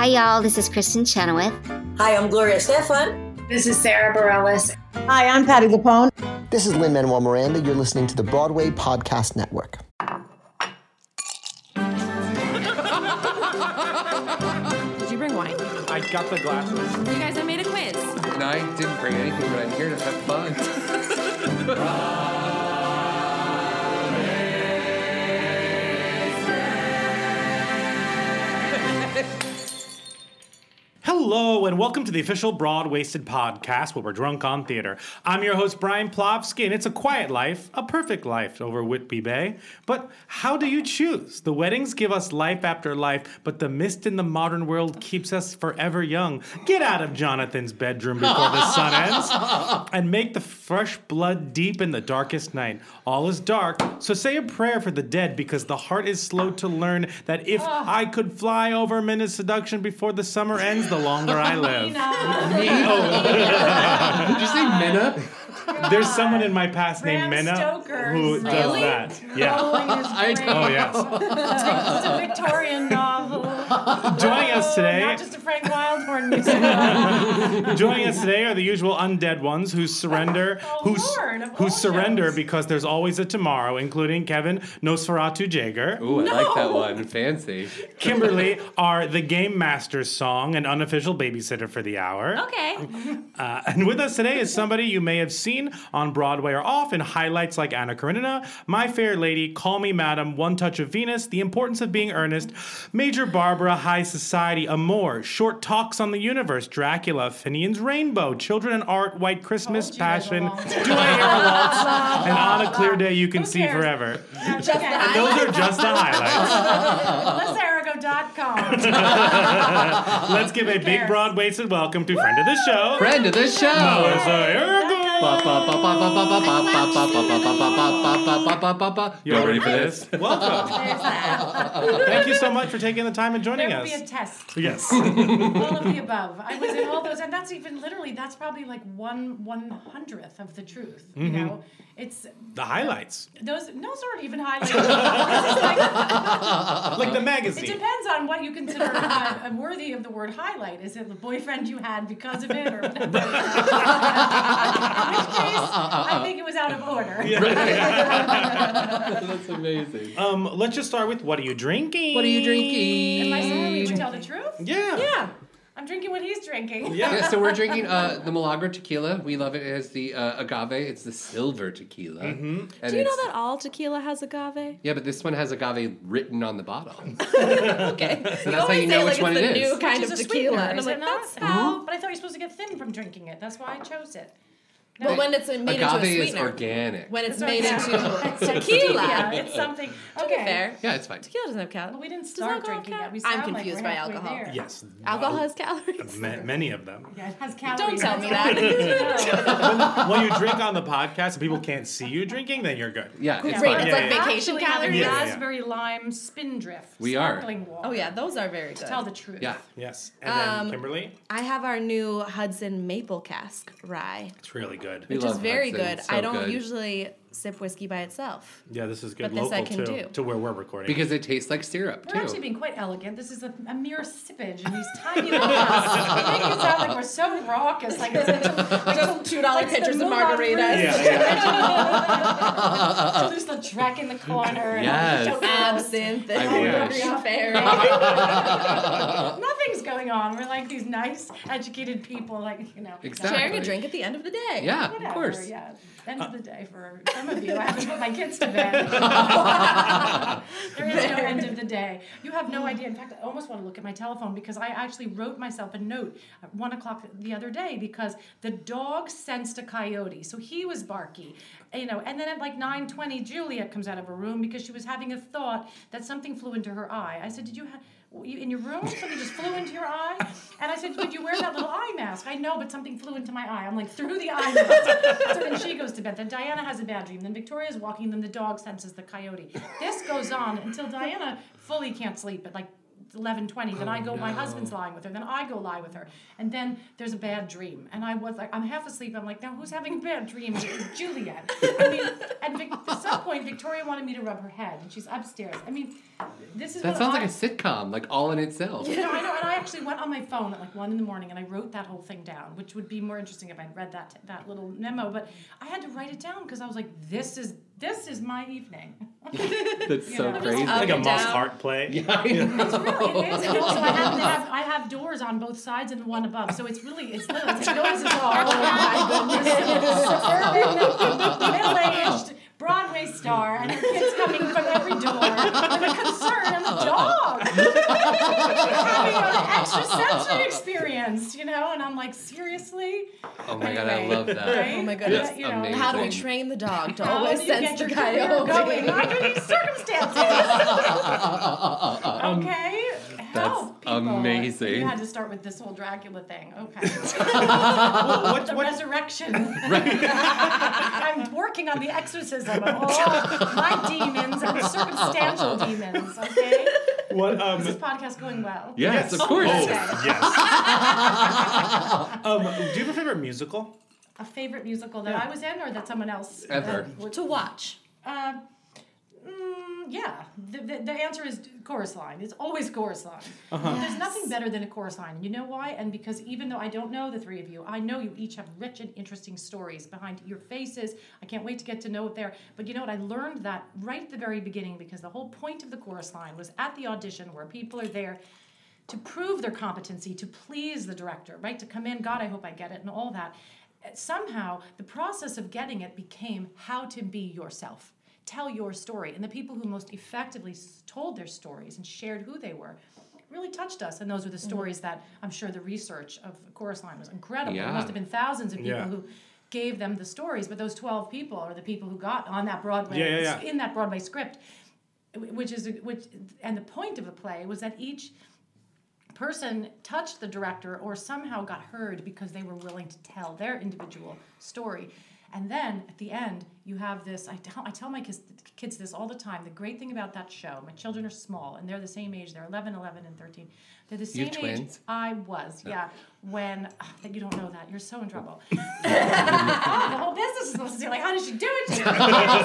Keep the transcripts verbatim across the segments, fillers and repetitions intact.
Hi, y'all. This is Kristen Chenoweth. Hi, I'm Gloria Stefan. This is Sarah Bareilles. Hi, I'm Patti LuPone. This is Lin-Manuel Miranda. You're listening to the Broadway Podcast Network. Did you bring wine? I got the glasses. You guys, I made a quiz. And I didn't bring anything, but I'm here to have fun. Hello, and welcome to the official Broad Wasted podcast where we're drunk on theater. I'm your host, Brian Plofsky, and it's a quiet life, a perfect life over Whitby Bay. But how do you choose? The weddings give us life after life, but the mist in the modern world keeps us forever young. Get out of Jonathan's bedroom before the sun ends, and make the fresh blood deep in the darkest night. All is dark, so say a prayer for the dead, because the heart is slow to learn that if I could fly over Minna's seduction before the summer ends, the longer I live. Me? Oh. Did you say Minna? There's someone in my past Bram named Minna Stoker. who does Really? that. Yeah. I Oh, yes. It's a Victorian novel. Joining us today, Not just a Frank Wildhorn musical. joining us today are the usual undead ones who surrender, Oh, who, Lord, of who all surrender shows. because there's always a tomorrow, including Kevin Nosferatu Jaeger. Ooh, I like that one. Fancy. Kimberly are the Game Master's song and unofficial babysitter for the hour. Okay. Uh, and with us today is somebody you may have seen on Broadway or off in highlights like Anna Karenina, My Fair Lady, Call Me Madam, One Touch of Venus, The Importance of Being Earnest, Major Barbara, High Society, Amour, Short Talks on the Universe, Dracula, Finian's Rainbow, Children and Art, White Christmas, Told you guys Passion, all. Do I Hear a Waltz, and On a Clear Day You Can Who See cares? Forever. Just the And those are just the highlights. Let's arago dot com. Let's give a big cares? broad waisted welcome to friend of the show, Friend of the show. Melissa Arago. You're ready for this? Welcome. There's that. Thank you so much for taking the time and joining There will us. be a test. Yes. All of the above. I was in all those, and that's even literally, that's probably like one one hundredth of the truth. You know, it's The highlights. those. Those aren't even highlights. This is like, Like the it magazine. depends on what you consider uh, worthy of the word highlight. Is it the boyfriend you had because of it, or whatever? In which case, I think it was out of order. That's amazing. Um, let's just start with what are you drinking? What are you drinking? Am I supposed to tell the truth? Yeah. Yeah. I'm drinking what he's drinking. Yeah. Yeah, so we're drinking uh, the Milagro tequila. We love it as the uh, agave. It's the silver tequila. Mm-hmm. Do you know that all tequila has agave? Yeah, but this one has agave written on the bottle. Okay. So that's how you know which one it is. New kind Which of is a tequila. sweetener, And I'm is like, it not? that's how. But I thought you're supposed to get thin from drinking it. That's why I chose it. No. Well, when it's made into a Agave is sweetener. organic. When it's That's made right. into tequila. Yeah, it's something. To Okay. be fair. Yeah, it's fine. Tequila doesn't have Well, calories. we didn't Does start alcohol drinking count? yet. We I'm sound confused like by we're halfway alcohol. there. Yes. Alcohol has calories. Ma- many of them. Yeah, it has calories. Don't tell me That's that. all. When you drink on the podcast and people can't see you drinking, then you're good. Yeah, it's Great. fine. It's like Yeah, yeah. vacation Actually, having calories. Yeah, yeah. raspberry lime spindrift. We are. Sparkling water. Oh, yeah, those are very To good. tell the truth. Yeah. Yes. And then Um, Kimberly, I have our new Hudson Maple Cask rye, it's really good. We which is love very Hudson. good. It's so I don't good. usually sip whiskey by itself. Yeah, this is good. But this Local I can too, do. to where we're recording. Because it tastes like syrup, We're actually too. being quite elegant. This is a, a mere sippage in these tiny little cups. We make it sound like we're so raucous, like it's like Two dollar like the pitchers of Moulin margaritas. yeah, yeah. So there's the track in the corner. And Yes. all the Absinthe I and wish. green fairy. Nothing's going on. We're like these nice, educated people, like, you know. Exactly. Sharing a drink at the end of the day. Yeah, Whatever, of course. yeah. End of the day for some of you. I have to put my kids to bed. There is no end of the day. You have no idea. In fact, I almost want to look at my telephone because I actually wrote myself a note at one o'clock the other day because the dog sensed a coyote. So he was barky. You know, and then at like nine twenty, Juliet comes out of her room because she was having a thought that something flew into her eye. I said, did you have... You, in your room, something just flew into your eye, and I said, "Did you wear that little eye mask?" I know, but something flew into my eye. I'm like, through the eye mask. So then she goes to bed. Then Diana has a bad dream. Then Victoria's walking. Then the dog senses the coyote. This goes on until Diana fully can't sleep at like eleven twenty. Then I go, my no. husband's lying with her. Then I go lie with her. And then there's a bad dream. And I was like, I'm half asleep. I'm like, now who's having a bad dream? It's Juliet. I mean, and Vic, at some point, Victoria wanted me to rub her head, and she's upstairs. I mean, this is That what sounds I, like a sitcom, like all in itself. You know, I know, and I actually went on my phone at like one in the morning, and I wrote that whole thing down, which would be more interesting if I'd read that that little memo. But I had to write it down because I was like, this is this is my evening. That's You so know, crazy. up Like a and must down. heart play. Yeah, I know. It's really, it is. So I have, I have, I have doors on both sides and one above. So it's really, it's literally, it's noises all. Oh my goodness. Suburban, middle-aged Broadway star, and her kids coming from every door with a concern and a dog. Having an extrasensory experience, you know? And I'm like, seriously? Oh my god, I Anyway, love that. right? Oh my goodness. That's You know, amazing. How do we train the dog to How always do you sense get the your career coyote? going under these circumstances? Okay? Help people. amazing. You had to start with this whole Dracula thing. Okay. What, The what, resurrection. I'm working on the exorcism of all my demons and circumstantial demons, okay? what, um, Is this podcast going well? Yes, Yes. of course. Oh, Okay. yes. um, do you have a favorite musical? A favorite musical that I was in or that someone else? Ever. Uh, To watch. Uh, mm, yeah. The, the, the answer is chorus line. It's always chorus line. Uh-huh. There's nothing better than a chorus line. And you know why? And because even though I don't know the three of you, I know you each have rich and interesting stories behind your faces. I can't wait to get to know it there. But you know what? I learned that right at the very beginning because the whole point of the chorus line was at the audition where people are there to prove their competency, to please the director, right? To come in, God, I hope I get it, and all that. Somehow, the process of getting it became how to be yourself. Tell your story. And the people who most effectively told their stories and shared who they were really touched us. And those were the stories that I'm sure the research of Chorus Line was incredible. Yeah. There must have been thousands of people Yeah. who gave them the stories, but those twelve people are the people who got on that Broadway, Yeah, yeah, yeah. in that Broadway script, which is, which, and the point of the play was that each person touched the director or somehow got heard because they were willing to tell their individual story. And then at the end, you have this, I tell, I tell my kids, kids this all the time. The great thing about that show, my children are small and they're the same age. They're eleven, eleven, and thirteen. They're the You same have age twins? I was, yeah. When, oh, that you don't know that. You're so in trouble. Oh, the whole business is supposed to say, like, how did she do it? She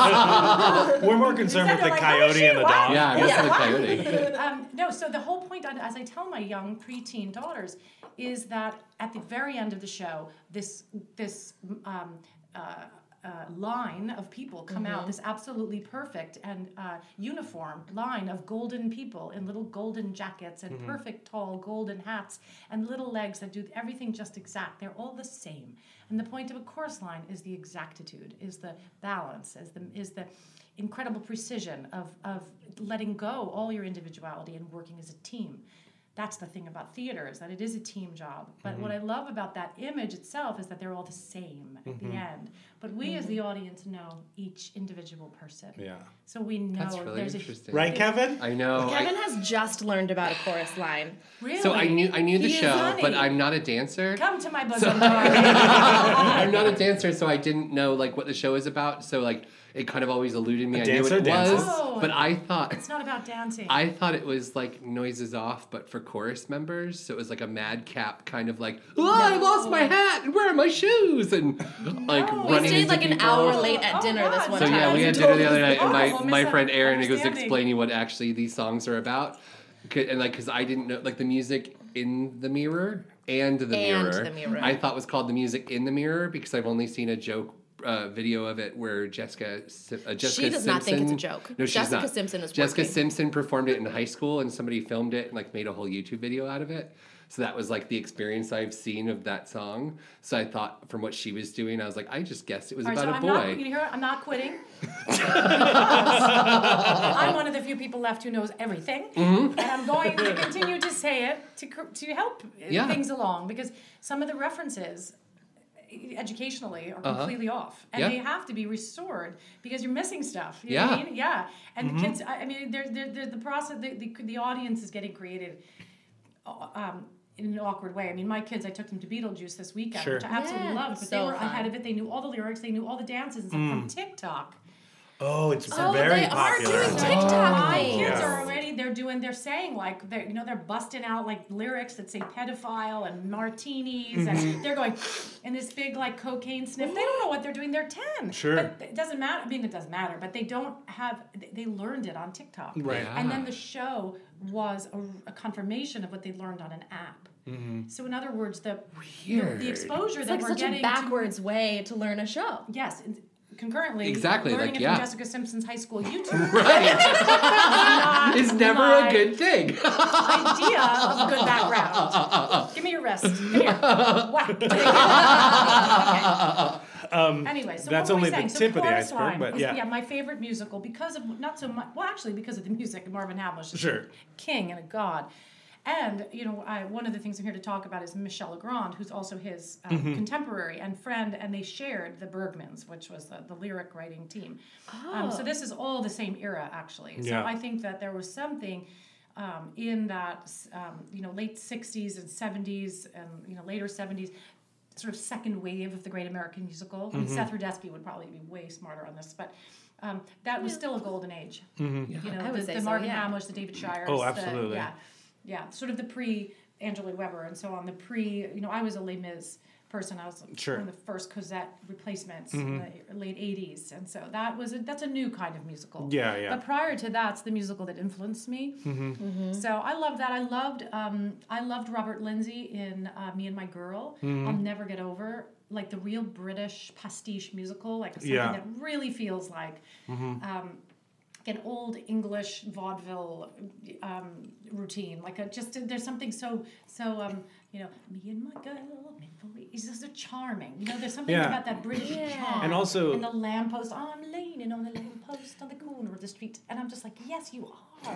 We're more concerned with They're the like, how is coyote she? and the What? dog. Yeah, I guess the coyote. um, no, so the whole point, as I tell my young preteen daughters, is that at the very end of the show, this this um, uh, uh, line of people come out, this absolutely perfect and uh, uniform line of golden people in little golden jackets and perfect tall golden hats and little legs that do everything just exact. They're all the same. And the point of a chorus line is the exactitude, is the balance, is the is the incredible precision of, of letting go all your individuality and working as a team. That's the thing about theater, is that it is a team job. But Mm-hmm. what I love about that image itself is that they're all the same at Mm-hmm. the end. But we as the audience know each individual person. Yeah. So we know That's really there's interesting. Right, Kevin? I know. I- Kevin has just learned about a chorus line. a... Really? so I knew I knew the He is show, honey. but I'm not a dancer. Come to my bosom, darling. I'm not a dancer, so I didn't know like what the show is about. So like it kind of always eluded me. A I knew what dancer it dances. was, Oh. but I thought It's not about dancing. I thought it was like Noises Off, but for chorus members. So it was like a madcap kind of like, oh, I lost my hat and where are my shoes? And like No. We running We stayed into like an people. hour late at Oh, dinner God. this one So time. yeah, we had That's dinner the other night, and horrible my, my friend Aaron was misunderstanding. explaining what actually these songs are about. 'Cause- And like, because I didn't know, like the music in the mirror and the And mirror, the mirror. I thought was called the music in the mirror because I've only seen a joke uh, video of it where Jessica Si- uh, Jessica She does not think it's a Simpson- joke. No, she's Jessica not. Simpson is Jessica working. Simpson performed it in high school, and somebody filmed it and like made a whole YouTube video out of it. So that was like the experience I've seen of that song. So I thought from what she was doing, I was like, I just guessed it was All right, about so a I'm boy. not, you hear it? I'm not quitting. I'm one of the few people left who knows everything. Mm-hmm. And I'm going to continue to say it to, cor- to help Yeah. things along because some of the references educationally are completely off. And Yeah. they have to be restored because you're missing stuff. You know Yeah. what I mean? Yeah. And the kids, I I mean, they're, they're, they're, the process, the, the, the audience is getting created um, in an awkward way. I mean, my kids, I took them to Beetlejuice this weekend, Sure. which I absolutely Yeah, loved, but so they were fun. ahead of it. They knew all the lyrics, they knew all the dances and stuff from TikTok. Oh, it's Oh, very they are popular. doing So TikTok my things. kids Yeah. are already they're doing, they're saying like, they're, you know, they're busting out like lyrics that say pedophile and martinis, Mm-hmm. and they're going in this big like cocaine sniff. They don't know what they're doing. They're ten. Sure. But it doesn't matter. I mean, it doesn't matter. But they don't have. They learned it on TikTok. Right. And then the show was a, a confirmation of what they learned on an app. Mm-hmm. So in other words, the the, Weird. the exposure It's that like we're such getting a backwards way to learn a show. To, yes. and concurrently, Exactly, learning like, it yeah. from Jessica Simpson's high school YouTube. Right. It's never my a good thing. idea of a good background. Give me your wrist. Come here. Whack. Okay. Um, Anyway, so that's what were only we saying? the So tip of the Chorus iceberg, Line but is, yeah. my favorite musical because of not so much. Well, actually, because of the music. Marvin Hamlish is Sure. a king and a god. And you know, I, one of the things I'm here to talk about is Michel Legrand, who's also his um, Mm-hmm. contemporary and friend, and they shared the Bergmans, which was the, the lyric writing team. Um, so this is all the same era, actually. So Yeah. I think that there was something um, in that, um, you know, late sixties and seventies and you know later seventies. Sort of second wave of the Great American Musical. I mean, Seth Rudetsky would probably be way smarter on this, but um, that was still a golden age. Mm-hmm. You know, I would the, say the so, Marvin yeah. Hamlish, the David Shires. Oh, the- absolutely. yeah, yeah, sort of the pre Angela Weber and so on. The pre, you know, I was a Les Mis person. I was Sure. one of the first Cosette replacements in the late eighties, and so that was a, that's a new kind of musical. Yeah, yeah. But prior to that, it's the musical that influenced me. Mm-hmm. So I loved that. I loved um, I loved Robert Lindsay in uh, Me and My Girl. Mm-hmm. I'll never get over like the real British pastiche musical, like something Yeah. that really feels like um, an old English vaudeville um, routine. Like a just there's something so so um, you know Me and My Girl. It's just so charming. You know, there's something Yeah. about that British charm. And also- and the lamppost. Oh, I'm leaning on the lamppost on the corner of the street, and I'm just like, yes, you are.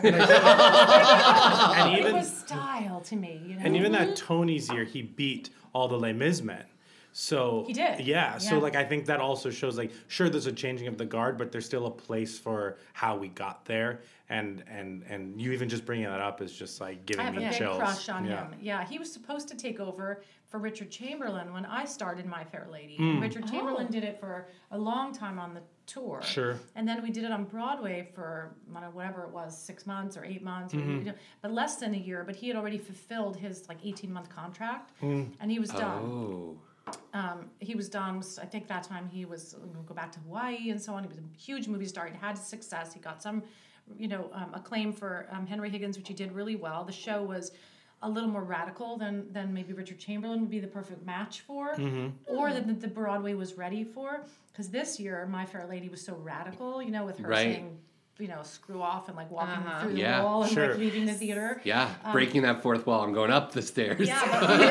and It even was style to me, you know. and even that Tony's year, he beat all the Les Mis men. So He did. Yeah. So Yeah. like I think that also shows like sure there's a changing of the guard, but there's still a place for how we got there. And and and you even just bringing that up is just like giving I have a me big chills. crush on yeah. him. Yeah, he was supposed to take over for Richard Chamberlain when I started My Fair Lady. Hmm. Richard Chamberlain did it for a long time on the tour. Sure. And then we did it on Broadway for I don't know, whatever it was, six months or eight months, or, Mm-hmm. you know, but less than a year. But he had already fulfilled his like eighteen month contract, Hmm. and he was done. Oh. Um, he was done. I think that time he was you know, go back to Hawaii and so on. He was a huge movie star. He had success. He got some, you know, um, acclaim for um, Henry Higgins, which he did really well. The show was a little more radical than than maybe Richard Chamberlain would be the perfect match for, or that the, the Broadway was ready for. Because this year, My Fair Lady was so radical, you know, with her Right. saying, you know, screw off and like walking Uh-huh. through the Yeah, wall and sure. like leaving the theater. Yeah, breaking that fourth wall and going up the stairs. Yeah,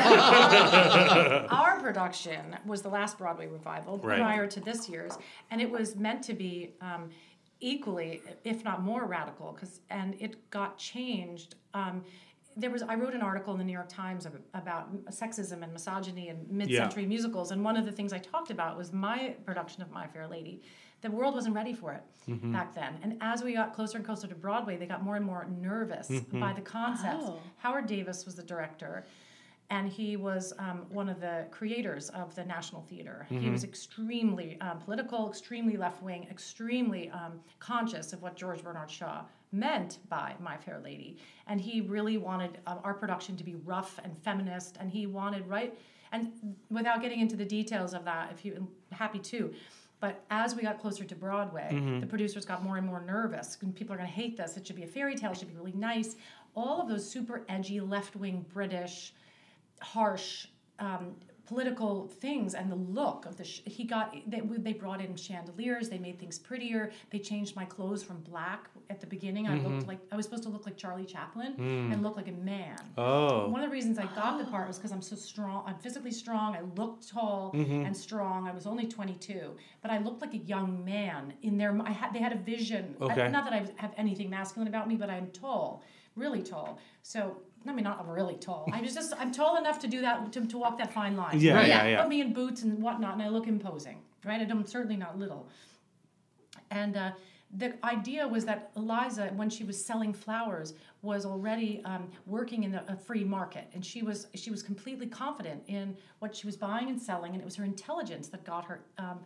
but our, our production was the last Broadway revival Right. prior to this year's, and it was meant to be um, equally, if not more, radical. Cause and it got changed. Um, there was I wrote an article in the New York Times ab- about sexism and misogyny in mid-century musicals, and one of the things I talked about was my production of My Fair Lady. The world wasn't ready for it back then, and as we got closer and closer to Broadway, they got more and more nervous by the concepts. Oh. Howard Davis was the director, and he was um, one of the creators of the National Theater. He was extremely um, political, extremely left-wing, extremely um, conscious of what George Bernard Shaw meant by My Fair Lady. And he really wanted um, our production to be rough and feminist, and he wanted, right, and without getting into the details of that, if you, I'm happy to, but as we got closer to Broadway, the producers got more and more nervous. And people are going to hate this. It should be a fairy tale. It should be really nice. All of those super edgy, left-wing, British, harsh um, political things and the look of the sh- he got they, they brought in chandeliers, they made things prettier, they changed my clothes from black at the beginning. I looked like I was supposed to look like Charlie Chaplin and look like a man. Oh. One of the reasons I got the part was because I'm so strong. I'm physically strong. I looked tall and strong. I was only twenty-two, but I looked like a young man in their. I had they had a vision. I- Okay. not that I have anything masculine about me, but I'm tall, really tall. So. I mean, not really tall. I was just, I'm tall enough to do that, to, to walk that fine line. Yeah, Right. yeah, yeah. Put me in boots and whatnot, and I look imposing, right? And I'm certainly not little. And uh, the idea was that Eliza, when she was selling flowers, was already um, working in the, a free market, and she was she was completely confident in what she was buying and selling, and it was her intelligence that got her. Um,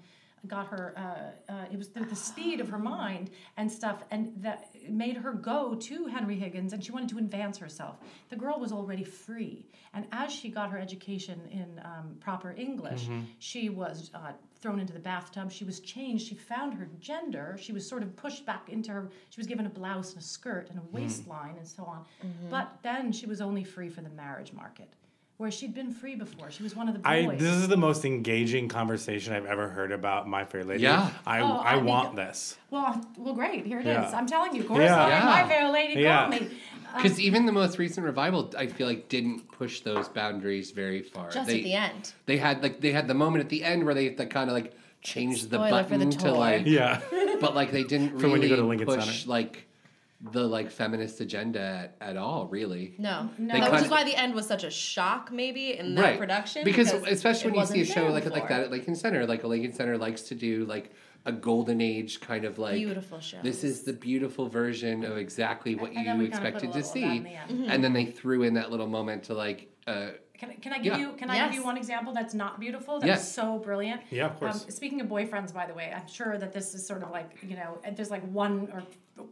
got her. Uh, uh, it was the, the speed of her mind and stuff, and that made her go to Henry Higgins, and she wanted to advance herself. The girl was already free, and as she got her education in um, proper English, mm-hmm. she was uh, thrown into the bathtub. She was changed. She found her gender. She was sort of pushed back into her. She was given a blouse and a skirt and a waistline mm. and so on. Mm-hmm. But then she was only free for the marriage market. Where she'd been free before. She was one of the boys. I, this is the most engaging conversation I've ever heard about My Fair Lady. Yeah. I, oh, I, I want think, this. Well, well, great. Here it yeah. is. I'm telling you, of course. Yeah. Yeah. My Fair Lady, yeah. call me. Because um, even the most recent revival, I feel like, didn't push those boundaries very far. Just they, at the end. They had like they had the moment at the end where they, they kind of like changed the Spoiler button for the to toy. like. Yeah. But like they didn't For when you go to really Lincoln push Center. like the like feminist agenda at, at all, really. No, No. no. Which kinda- is why the end was such a shock, maybe in that Right. production. Because, especially it when you see a wasn't show there like like before. that at Lincoln Center, like a Lincoln Center likes to do like a golden age kind of like Beautiful shows. This is the beautiful version of exactly what And then you we kinda expected put a to little of that see, in the end. Mm-hmm. and then they threw in that little moment to like. Uh, Can, can I give Yeah. you Can I Yes. give you one example that's not beautiful? That's Yes. so brilliant. Yeah, of course. Um, speaking of boyfriends, by the way, I'm sure that this is sort of like, you know, there's like one or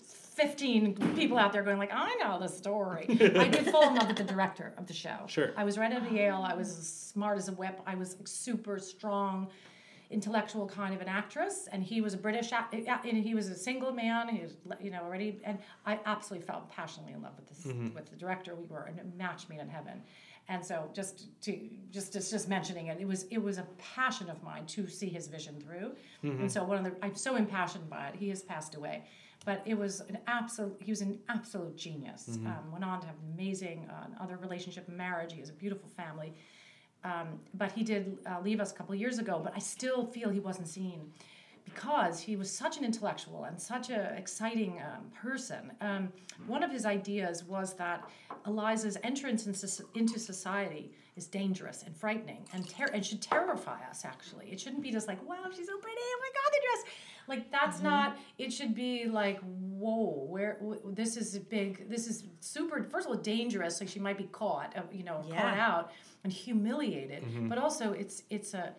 fifteen people out there going like, I know the story. I did fall in love with the director of the show. Sure. I was right out of Yale. I was as smart as a whip. I was super strong, intellectual kind of an actress, and he was a British, act- and he was a single man. He was, you know, already, and I absolutely fell passionately in love with this Mm-hmm. with the director. We were a match made in heaven. And so, just to just just just mentioning it, it was it was a passion of mine to see his vision through. Mm-hmm. And so, one of the I'm so impassioned by it. He has passed away, but it was an absolute. He was an absolute genius. Mm-hmm. Um, went on to have an amazing uh, other relationship, marriage. He has a beautiful family, um, but he did uh, leave us a couple of years ago. But I still feel he wasn't seen, because he was such an intellectual and such an exciting um, person. Um, one of his ideas was that Eliza's entrance into, into society is dangerous and frightening and ter- and should terrify us, actually. It shouldn't be just like, wow, she's so pretty, oh my God, the dress. Like, that's mm-hmm. not, it should be like, whoa, where, w- this is big, this is super, first of all, dangerous, like she might be caught, uh, you know, Yeah. caught out and humiliated. Mm-hmm. But also, it's it's a,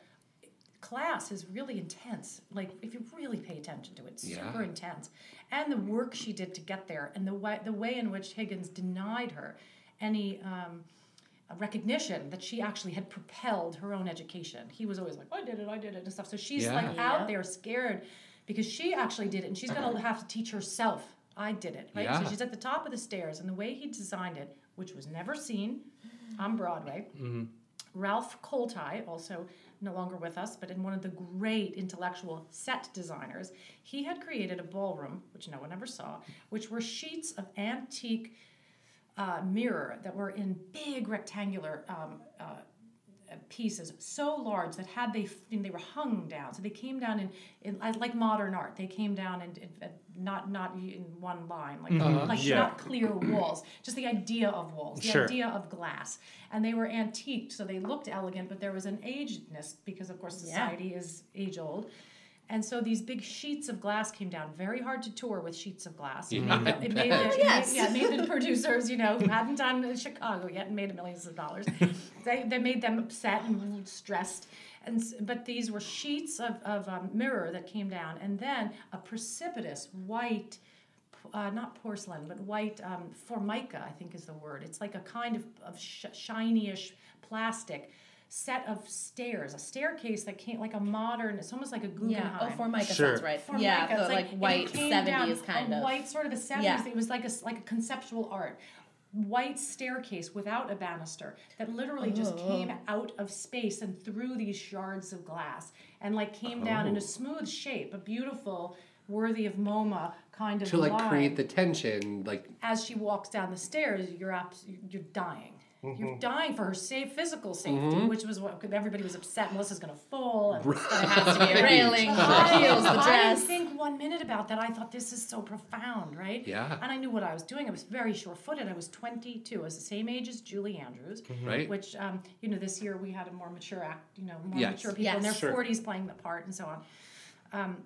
class is really intense. Like, if you really pay attention to it, it's Yeah. super intense. And the work she did to get there, and the way the way in which Higgins denied her any um, recognition that she actually had propelled her own education. He was always like, I did it, I did it, and stuff. So she's Yeah. like Yeah. out there scared because she actually did it, and she's going to have to teach herself. I did it, right? Yeah. So she's at the top of the stairs, and the way he designed it, which was never seen on Broadway. Mm-hmm. Ralph Koltai, also no longer with us, but in one of the great intellectual set designers, he had created a ballroom, which no one ever saw, which were sheets of antique uh, mirror that were in big rectangular um, uh, pieces, so large that had they they were hung down, so they came down in, in like modern art. They came down in, in, in not not in one line, like Mhm. like Yeah. not clear walls, just the idea of walls, the Sure. idea of glass, and they were antiqued, so they looked elegant, but there was an agedness because of course society Yeah. is age old. And so these big sheets of glass came down, very hard to tour with sheets of glass. It Yeah, made, the, I it made, bet. the, it Yes. made, yeah, it made the producers, you know, who hadn't done Chicago yet and made millions of dollars, they, they made them upset and stressed. And s- but these were sheets of, of um, mirror that came down, and then a precipitous white, uh, not porcelain, but white um, formica, I think is the word. It's like a kind of, of sh- shiny-ish plastic set of stairs, a staircase that came like a modern, it's almost like a Guggenheim. Yeah. Oh, Formica Sure. sounds right. Formica, Yeah, it's the, like, and it white came seventies down, kind a of. white sort of a seventies. Yeah. It was like a s- like a conceptual art, white staircase without a banister that literally just Oh. came out of space and through these shards of glass and like came down in a smooth shape, a beautiful, worthy of MoMA kind of to like line. create the tension, like As she walks down the stairs, you're abs- you're dying. You're dying for her safe physical safety, which was what everybody was upset. Melissa's going to fall. And it's gonna There has to be a railing, the I, heels, the I dress. didn't think one minute about that. I thought this is so profound, right? Yeah. And I knew what I was doing. I was very sure-footed. I was twenty-two. I was the same age as Julie Andrews, Right. which, um, you know, this year we had a more mature act, you know, more Yes. mature people Yes. in their Sure. forties playing the part and so on. Um,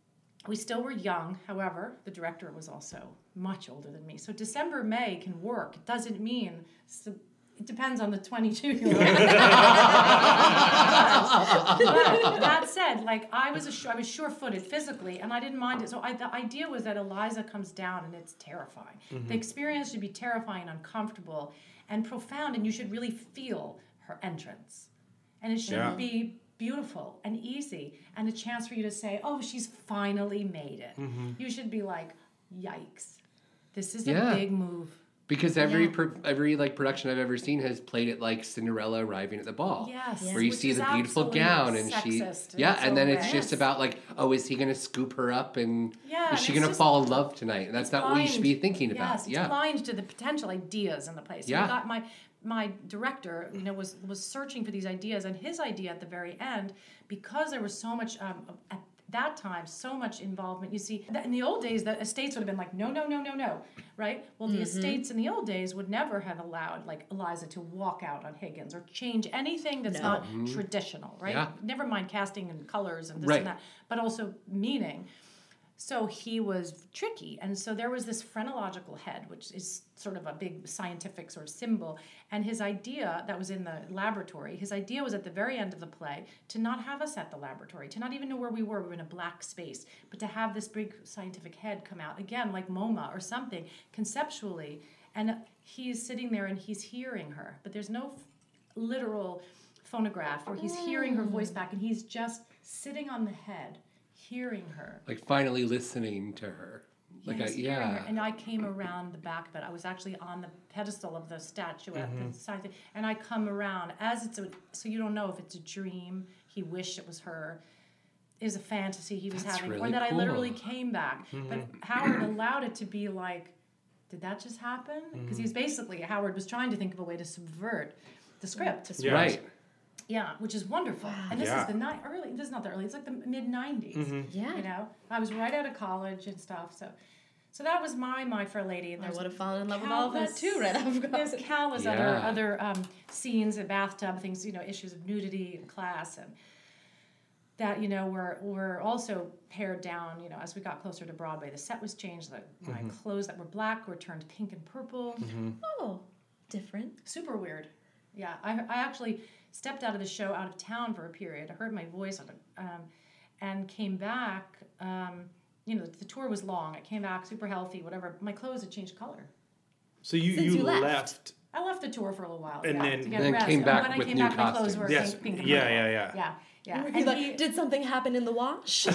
we still were young. However, the director was also much older than me. So December, May can work. It doesn't mean... So, It depends on the twenty-two-year-old. But that said, like I was a sure, I was sure-footed physically, and I didn't mind it. So I, the idea was that Eliza comes down, and it's terrifying. Mm-hmm. The experience should be terrifying, uncomfortable, and profound, and you should really feel her entrance. And it shouldn't Yeah. be beautiful and easy, and a chance for you to say, "Oh, she's finally made it." Mm-hmm. You should be like, "Yikes, this is Yeah. a big move." Because every Yeah. pro- every like production I've ever seen has played it like Cinderella arriving at the ball. Yes. Where you Which see is the beautiful absolutely gown and she sexist in yeah, its and then own it's way. just Yes. about like, oh, is he gonna scoop her up and Yeah, is she and gonna it's fall in just- love tonight? And that's It's not what you should be blind. thinking about. Yes, it's yeah. blind to the potential ideas in the place. So Yeah. we got my my director, you know, was was searching for these ideas, and his idea at the very end, because there was so much um, at that time, so much involvement. You see, in the old days, the estates would have been like, no, no, no, no, no, right? Well, the estates in the old days would never have allowed like Eliza to walk out on Higgins or change anything that's not traditional, right? Yeah. Never mind casting and colors and this Right. and that, but also meaning. So he was tricky. And so there was this phrenological head, which is sort of a big scientific sort of symbol. And his idea that was in the laboratory, his idea was at the very end of the play to not have us at the laboratory, to not even know where we were. We were in a black space, but to have this big scientific head come out, again, like MoMA or something, conceptually. And he's sitting there and he's hearing her, but there's no f- literal phonograph where he's hearing her voice back, and he's just sitting on the head, hearing her. Like finally listening to her. Like Yes, I, hearing yeah. her. And I came around the back of it. I was actually on the pedestal of the statuette, Mm-hmm. the side, and I come around as it's a, so you don't know if it's a dream, he wished it was her, is a fantasy he was That's having, or really that I literally cool. came back. Mm-hmm. But Howard allowed it to be like, did that just happen? Because Mm-hmm. he was basically, Howard was trying to think of a way to subvert the script. Yeah. Right. Yeah, which is wonderful. And this Yeah. is the ni- early. This is not the early. It's like the mid nineties. Mm-hmm. Yeah. You know, I was right out of college and stuff. So, so that was my My Fair Lady. And I there's would have fallen in love with all of that countless- too, right off There's college. countless Yeah. other other um, scenes, a bathtub things. You know, issues of nudity in class and that you know were were also pared down. You know, as we got closer to Broadway, the set was changed. The, my clothes that were black were turned pink and purple. Oh, different. Super weird. Yeah, I, I actually stepped out of the show out of town for a period. I heard my voice on a, um, and came back. Um, you know, the tour was long. I came back super healthy, whatever. My clothes had changed color. So you, Since you, you left. left. I left the tour for a little while. And yeah, then- to get Then rest. came And back when I with came new back, my clothes were Yes. pink, pink and Yeah, purple. yeah, yeah. Yeah, yeah. Were you And like, he- did something happen in the wash?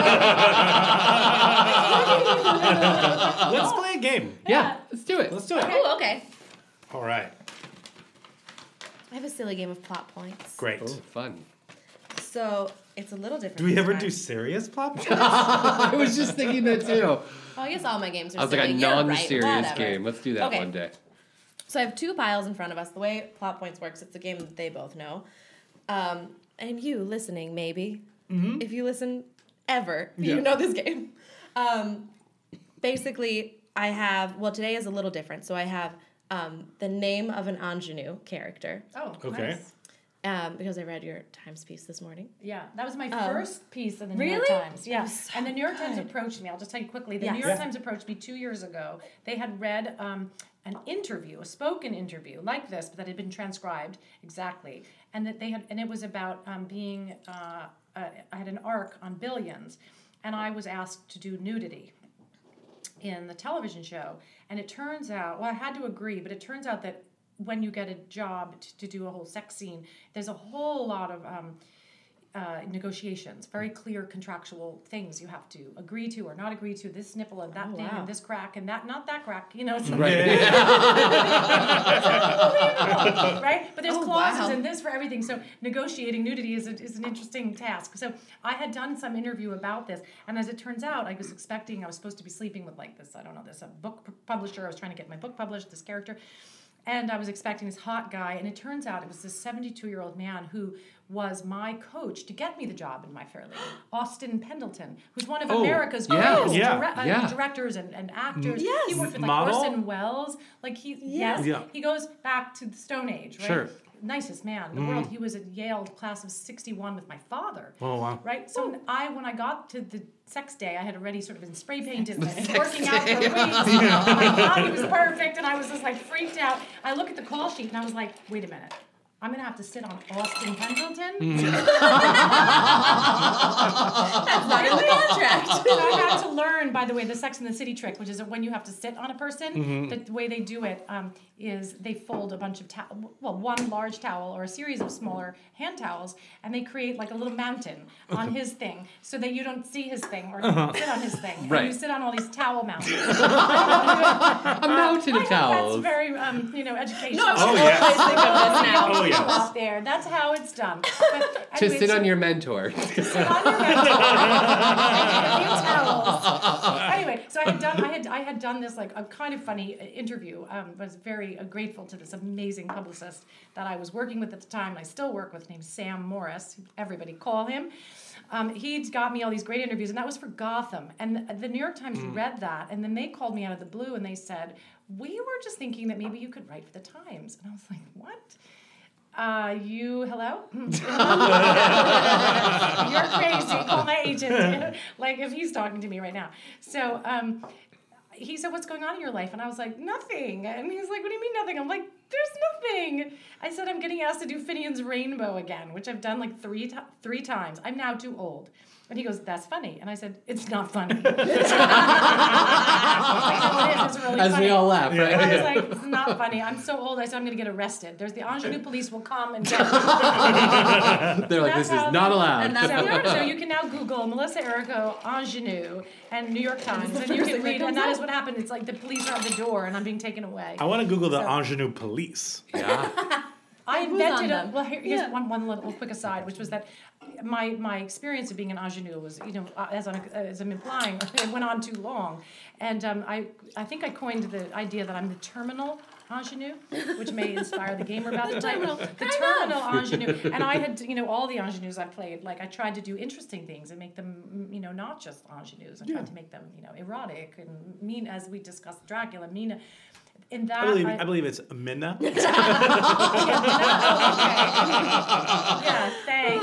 Let's play a game. Yeah, let's do it. Let's do it. Oh, okay. All right. I have a silly game of plot points. Great. Oh, fun. So it's a little different. Do we this ever time. do serious plot points? I was just thinking that too. Well, I guess all my games are I was like silly. a You're right, non-serious whatever. game. Let's do that Okay. one day. So I have two piles in front of us. The way plot points works, it's a game that they both know. Um, and you listening, maybe, if you listen ever, Yeah. you know this game. Um, basically, I have, well, today is a little different. So I have um, the name of an ingenue character, Oh, Okay. nice. um, because I read your Times piece this morning. Yeah, that was my Um, first piece in the New York really? Times. Yeah, That was so and the New York Times good. approached me. I'll just tell you quickly. The Yes. New York Yeah. Times approached me two years ago. They had read um, an interview, a spoken interview like this, but that had been transcribed exactly, and that they had, and it was about um, being. Uh, uh, I had an arc on Billions, and I was asked to do nudity in the television show. And it turns out, well, I had to agree, but it turns out that when you get a job to, to do a whole sex scene, there's a whole lot of um, uh, negotiations, very clear contractual things you have to agree to or not agree to. This nipple and that Oh, thing wow. and this crack and that, not that crack, you know. It's Right. right? But there's Oh, clauses wow. in this for everything. So negotiating nudity is, a, is an interesting task. So I had done some interview about this, and as it turns out, I was expecting, I was supposed to be sleeping with like this, I don't know, this a book p- publisher. I was trying to get my book published, this character. And I was expecting this hot guy, and it turns out it was this seventy-two-year-old man who was my coach to get me the job in My Fair Lady, Austin Pendleton, who's one of Oh, America's yeah, greatest yeah, dire- uh, yeah. directors and, and actors. Yes. He worked with like Model? Orson Welles. Like he, yes, Yeah. he goes back to the Stone Age, right? Sure. nicest man in the world. He was at Yale class of sixty-one with my father. Oh, wow. Right? So I, when I got to the sex day, I had already sort of been spray painted and been working out for weeks. My body was perfect, and I was just like freaked out. I look at the call sheet, and I was like, wait a minute. I'm going to have to sit on Austin Pendleton? That's not in the contract. So I had to learn, by the way, the Sex and the City trick, which is that when you have to sit on a person, Mm-hmm. the way they do it um, is they fold a bunch of towel, well, one large towel or a series of smaller hand towels, and they create like a little mountain on his thing so that you don't see his thing or Uh-huh. sit on his thing. Right. And you sit on all these towel mountains. A mountain I of hope towels. that's very, um, you know, educational. Oh, yes. Always think of this now. Oh, yes. Out there. That's how it's done. But To anyway, sit so- on your mentor. sit on your mentor. A few towels. Anyway, so I had done, I had, I had done this like a kind of funny interview. Um, was very uh, grateful to this amazing publicist that I was working with at the time, and I still work with, named Sam Morris. Everybody call him. Um, he'd got me all these great interviews, and that was for Gotham. And the New York Times read that, and then they called me out of the blue, and they said, "We were just thinking that maybe you could write for the Times." And I was like, "What?" Uh, you, hello? You're crazy. Call my agent. Like, if he's talking to me right now. So, um, he said, "What's going on in your life?" And I was like, "Nothing." And he's like, "What do you mean nothing?" I'm like, "There's nothing." I said, "I'm getting asked to do Finian's Rainbow again, which I've done like three, to- three times. I'm now too old." And he goes, "That's funny." And I said, "It's not funny." I was like, "No, it is. It's really As funny." we all laugh, right? I was like, "It's not funny. I'm so old." I said, "I'm going to get arrested. There's the ingenue police will come and get me." They're like, That's this is how- not allowed. And that's So, so you can now Google Melissa Errico ingenue and New York Times, and you can read, and that is what happened. It's like the police are at the door, and I'm being taken away. I want to Google the So- ingenue police. Yeah. I Who's invented on a them? well. Here, here's Yeah. one one little quick aside, which was that my my experience of being an ingenue was, you know, uh, as I'm as I'm implying, it went on too long, and um, I I think I coined the idea that I'm the terminal ingenue, which may inspire the game we're about to play. terminal, The kind terminal ingenue, and I had, you know, all the ingenues I played. Like I tried to do interesting things and make them, you know, not just ingenues. I tried to make them, you know, erotic and mean, as we discussed Dracula, Mina. In that, I believe, I, I believe it's Minna. yeah,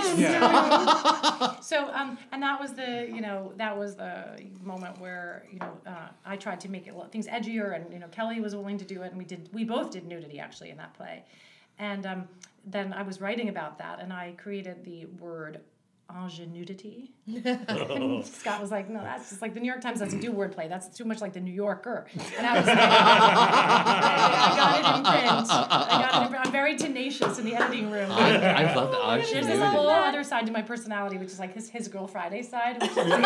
thanks. So, um, and that was the, you know, that was the moment where, you know, uh, I tried to make it things edgier, and you know, Kelly was willing to do it, and we did, we both did nudity actually in that play, and um, then I was writing about that, and I created the word ingenuity. And Scott was like, "No, that's just like the New York Times doesn't do wordplay. That's too much like the New Yorker." And I was like, I got it in print. I got it in print. I'm very tenacious in the editing room. I, I love the There's this ingenuity. whole other side to my personality, which is like his his Girl Friday side. Which is like,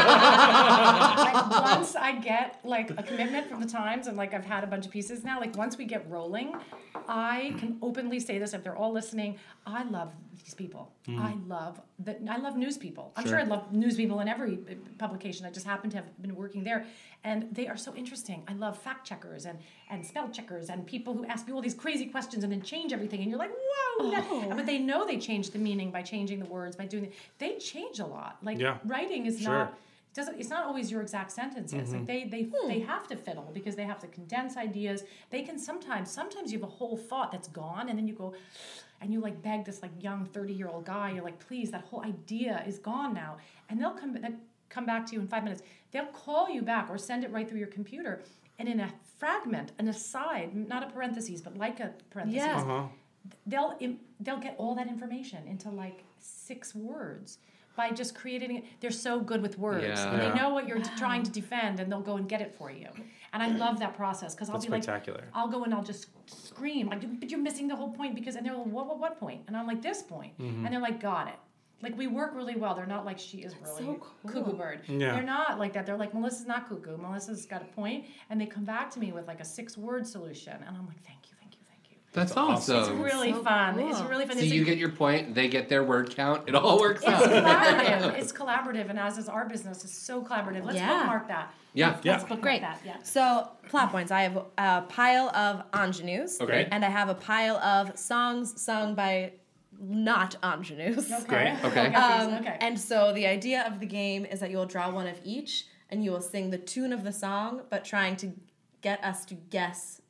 like once I get like a commitment from the Times, and like I've had a bunch of pieces now. Like once we get rolling, I can openly say this if they're all listening. I love these people. I love the I love news people. I'm sure. I love news people in every publication. I just happen to have been working there, and they are so interesting. I love fact checkers and and spell checkers and people who ask you all these crazy questions and then change everything, and you're like, whoa! that- But they know they change the meaning by changing the words, by doing it. They change a lot. Like Yeah. writing is Sure. not. Doesn't, it's not always your exact sentences. Like they they they have to fiddle because they have to condense ideas. They can sometimes sometimes you have a whole thought that's gone, and then you go and you like beg this like young thirty year old guy. You're like, please, that whole idea is gone now, and they'll come they'll come back to you in five minutes. They'll call you back or send it right through your computer, and in a fragment, an aside, not a parentheses, but like a parentheses. Yeah. Uh-huh. They'll im- they'll get all that information into like six words by just creating it. They're so good with words. Yeah. And Yeah. they know what you're trying to defend, and they'll go and get it for you. And I love that process because I'll That's be like, spectacular. I'll go and I'll just scream like, "But you're missing the whole point," because and they're like, "What? What? What point?" And I'm like, "This point." Mm-hmm. And they're like, "Got it." Like we work really well. They're not like, "She is really so cool. cuckoo bird." Yeah. They're not like that. They're like, "Melissa's not cuckoo. Melissa's got a point," and they come back to me with like a six word solution, and I'm like, "Thank you, thank you, thank you." That's awesome. awesome. It's really so fun. cool. It's really fun. So It's you a- get your point, they get their word count, it all works It's out. collaborative. It's collaborative, and as is our business, it's so collaborative. Let's Yeah. bookmark that. Yeah. Let's, Yeah. let's bookmark Great. that. Yeah. So, plot points. I have a pile of ingenues. Okay. And I have a pile of songs sung by not ingenues. Okay. Great. Okay. Um, okay. And so the idea of the game is that you will draw one of each, and you will sing the tune of the song, but trying to get us to guess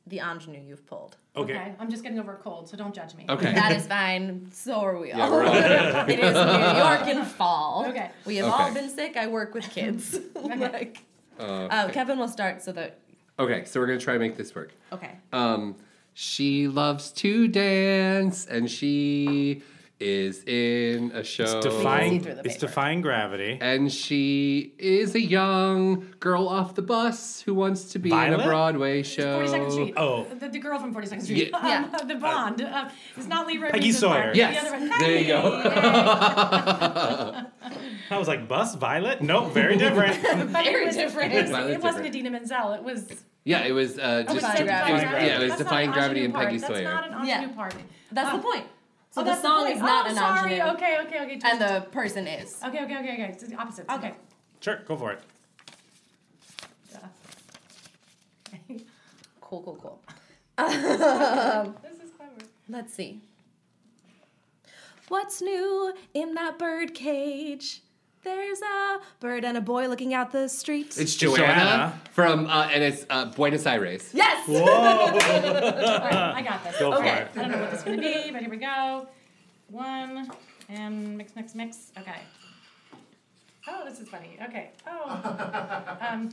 the ingenue you've pulled. Okay. Okay. I'm just getting over a cold, so don't judge me. Okay. That is fine. So are we all. Yeah, we're all It is New York in fall. Okay. We have all Okay. been sick. I work with kids. like, Uh, uh, Kevin will start so that. okay, so we're gonna try to make this work. Okay. Um, she loves to dance, and she is in a show. It's see defying, through the it's paper. defying gravity. And she is a young girl off the bus who wants to be in Violet? a Broadway show. forty-second Street. Oh. The, the girl from forty-second Street. Yeah. Um, Yeah. The blonde. Uh, it's not Lee Rivers. Peggy it's Sawyer. Mark. Yes. The other one. There you go. I was like, bus, Violet? Nope, very different. But Very it was, different. It, was, Violet's it wasn't different. Idina Menzel. It was. Yeah, it was uh, just Defying it Gravity. was, Defying yeah, it was That's not Defying an Gravity and ingenue Peggy part. Sawyer. That's not an Yeah. ingenue part. That's Oh. the point. So Oh, the that's song point. is not oh, an sorry. ingenue. Okay, okay, okay. And the person is. Okay, okay, okay, okay. It's the opposites. Okay. Sure, go for it. Yeah. Cool, cool, cool. This is clever. Let's see. What's new in that bird cage? There's a bird and a boy looking out the street. It's Joanna, Joanna. from, uh, and it's uh, Buenos Aires. yes! Whoa! All right, I got this. Go for okay. it. I don't know what this is going to be, but here we go. One, and mix, mix, mix. Okay. Oh, this is funny. Okay. Oh. Um,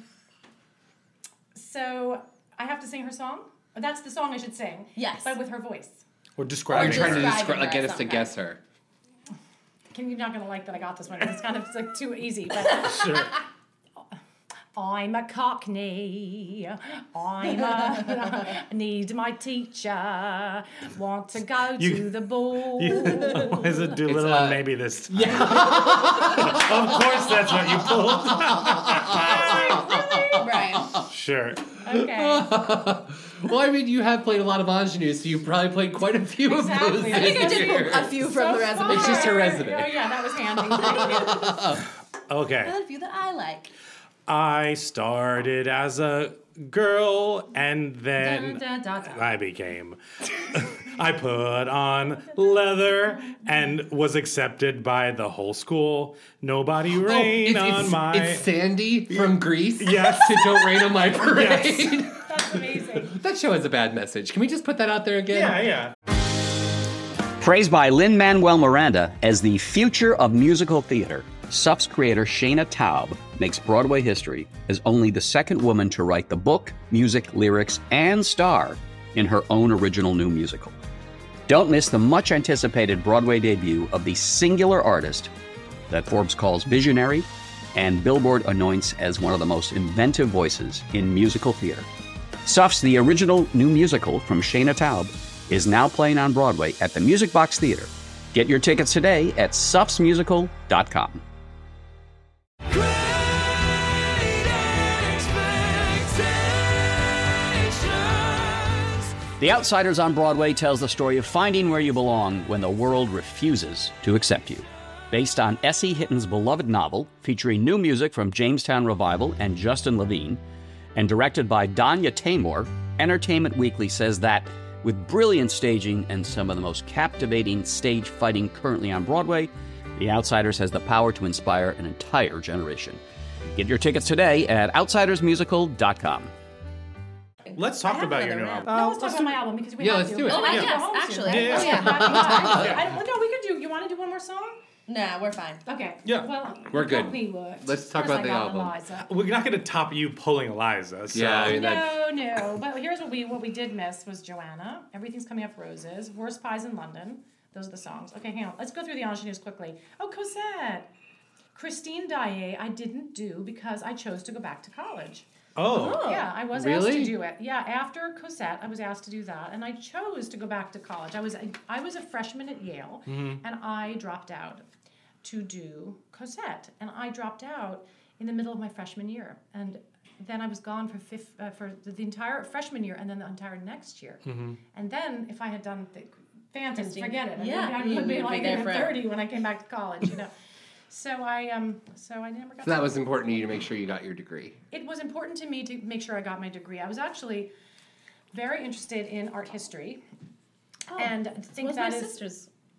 so I have to sing her song? That's the song I should sing. Yes. But with her voice. We're You're describing trying to her. Describing describe, like, her get as us to some guess her. Can you're not going to like that I got this one. It's kind of it's like too easy. But Sure. I'm a cockney. I'm a need my teacher. Want to go You- to the ball. Why is it Doolittle uh, and maybe this? Yeah. Of course, that's what you pulled. Right. Sure. Okay. Well, I mean, you have played a lot of ingenues, so you probably played quite a few Exactly. of those. I think I this did year. A few from the resume. It's just her resume. Oh yeah, that was handy. Thank you. Okay. A few that I like. I started as a girl and then Da, da, da, da. I became. I put on leather and was accepted by the whole school. Nobody rain Oh, it's, on it's, my. it's Sandy from Greece. Yes. To Don't Rain on My Parade. Yes. That's amazing. That show has a bad message. Can we just put that out there again? Yeah, yeah. Praised by Lin-Manuel Miranda as the future of musical theater, S U F's creator Shayna Taub makes Broadway history as only the second woman to write the book, music, lyrics, and star in her own original new musical. Don't miss the much-anticipated Broadway debut of the singular artist that Forbes calls visionary and Billboard anoints as one of the most inventive voices in musical theater. S U F's The Original New Musical from Shayna Taub is now playing on Broadway at the Music Box Theater. Get your tickets today at sufs musical dot com. The Outsiders on Broadway tells the story of finding where you belong when the world refuses to accept you. Based on Essie Hitton's beloved novel, featuring new music from Jamestown Revival and Justin Levine, and directed by Danya Tamor, Entertainment Weekly says that, with brilliant staging and some of the most captivating stage fighting currently on Broadway, The Outsiders has the power to inspire an entire generation. Get your tickets today at outsiders musical dot com. Let's I talk have about your another new round. album. No, let's talk about my album because we Yeah, have let's to. do it. Oh, I We have to guess, go home soon, actually. right? Yeah, Oh, yeah. Happy times. I, no, we could do. You want to do one more song? Nah, we're fine. Okay. Yeah. Well, We're good. help me work. Let's talk First about I the got album. Eliza. We're not going to top you pulling Eliza. So. Yeah, I mean, that's- No, no. But here's what we what we did miss was Joanna. Everything's Coming Up Roses. Worst Pies in London. Those are the songs. Okay, hang on. Let's go through the ingenues quickly. Oh, Cosette. Christine Daae I didn't do because I chose to go back to college. Oh. Yeah, I was asked Really? to do it. Yeah, after Cosette, I was asked to do that, and I chose to go back to college. I was a, I was a freshman at Yale, Mm-hmm. and I dropped out to do Cosette, and I dropped out in the middle of my freshman year, and then I was gone for fifth, uh, for the, the entire freshman year, and then the entire next year. Mm-hmm. And then if I had done the Phantoms, forget it. I Yeah, mean, I you would would be be like there in forever. thirty when I came back to college, you know. So I um so I never got So that to- was important to you to make sure you got your degree. it was important to me to make sure I got my degree. I was actually very interested in art history, and think was that my is sister's.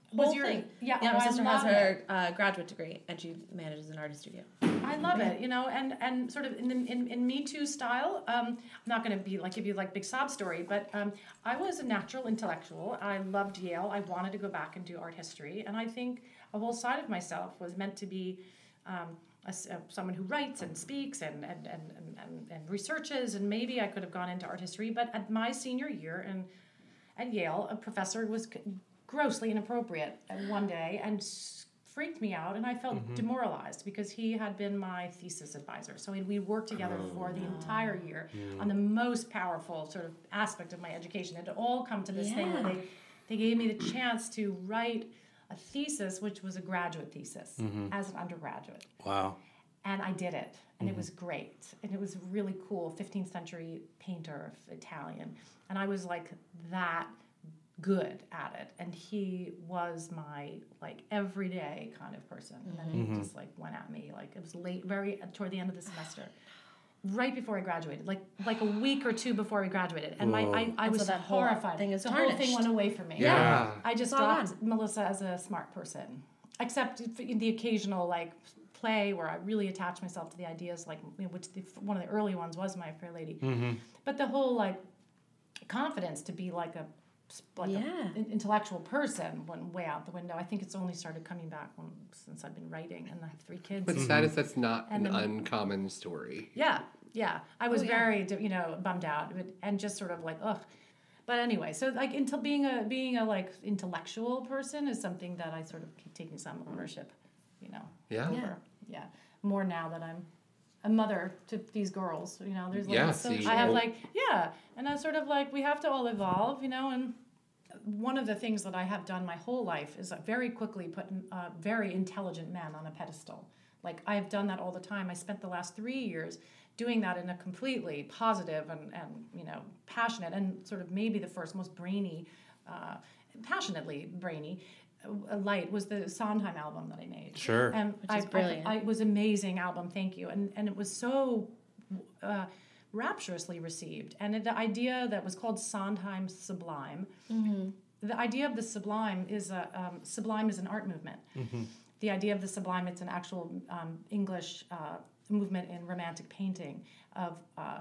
Was whole your- thing. yeah, yeah. oh, My I sister love has her it. uh, graduate degree, and she manages an artist studio. I love it, you know, and, and sort of in, the, in in Me Too style. Um, I'm not going to be like give you like big sob story, but um, I was a natural intellectual. I loved Yale. I wanted to go back and do art history, and I think a whole side of myself was meant to be um, a, a, someone who writes and speaks and and, and, and, and and researches, and maybe I could have gone into art history. But at my senior year and at Yale, a professor was c- grossly inappropriate one day and freaked me out, and I felt mm-hmm. demoralized because he had been my thesis advisor. So we worked together oh. for the entire year mm. on the most powerful sort of aspect of my education. It had all come to this yeah. thing where they, they gave me the chance to write a thesis, which was a graduate thesis, mm-hmm. as an undergraduate. Wow. And I did it, and mm-hmm. it was great. And it was really cool, fifteenth century painter, Italian. And I was like that good at it, and he was my like everyday kind of person, and then mm-hmm. he just like went at me like it was late, very toward the end of the semester, right before I graduated, like like a week or two before we graduated, and my I, I was that horrified. Whole thing is the tarnished. whole thing went away from me. Yeah, yeah. I just dropped Melissa as a smart person, except in the occasional like play where I really attached myself to the ideas, like you know, which the, one of the early ones was My Fair Lady, mm-hmm. but the whole like confidence to be like a like yeah. an intellectual person went way out the window. I think it's only started coming back when, since I've been writing, and I have three kids. But sad is that's not and an then, uncommon story. Yeah, yeah. I was oh, yeah. very, you know, bummed out, but, and just sort of like, ugh. But anyway, so like until being a being a like intellectual person is something that I sort of keep taking some ownership, you know. Yeah. Over. Yeah. Yeah. More now that I'm a mother to these girls, you know, there's like yeah, so see, I have well, like yeah, and I sort of like we have to all evolve, you know, and one of the things that I have done my whole life is very quickly put uh, very intelligent men on a pedestal. Like I have done that all the time. I spent the last three years doing that in a completely positive and, and you know passionate and sort of maybe the first most brainy, uh, passionately brainy. Uh, light was the Sondheim album that I made. Sure. And Which I, is brilliant. I, I, it was an amazing album, thank you. And and it was so uh, rapturously received. And the idea that was called Sondheim Sublime, mm-hmm. the idea of the sublime is a um, sublime is an art movement. Mm-hmm. The idea of the sublime, it's an actual um, English uh, movement in romantic painting of uh,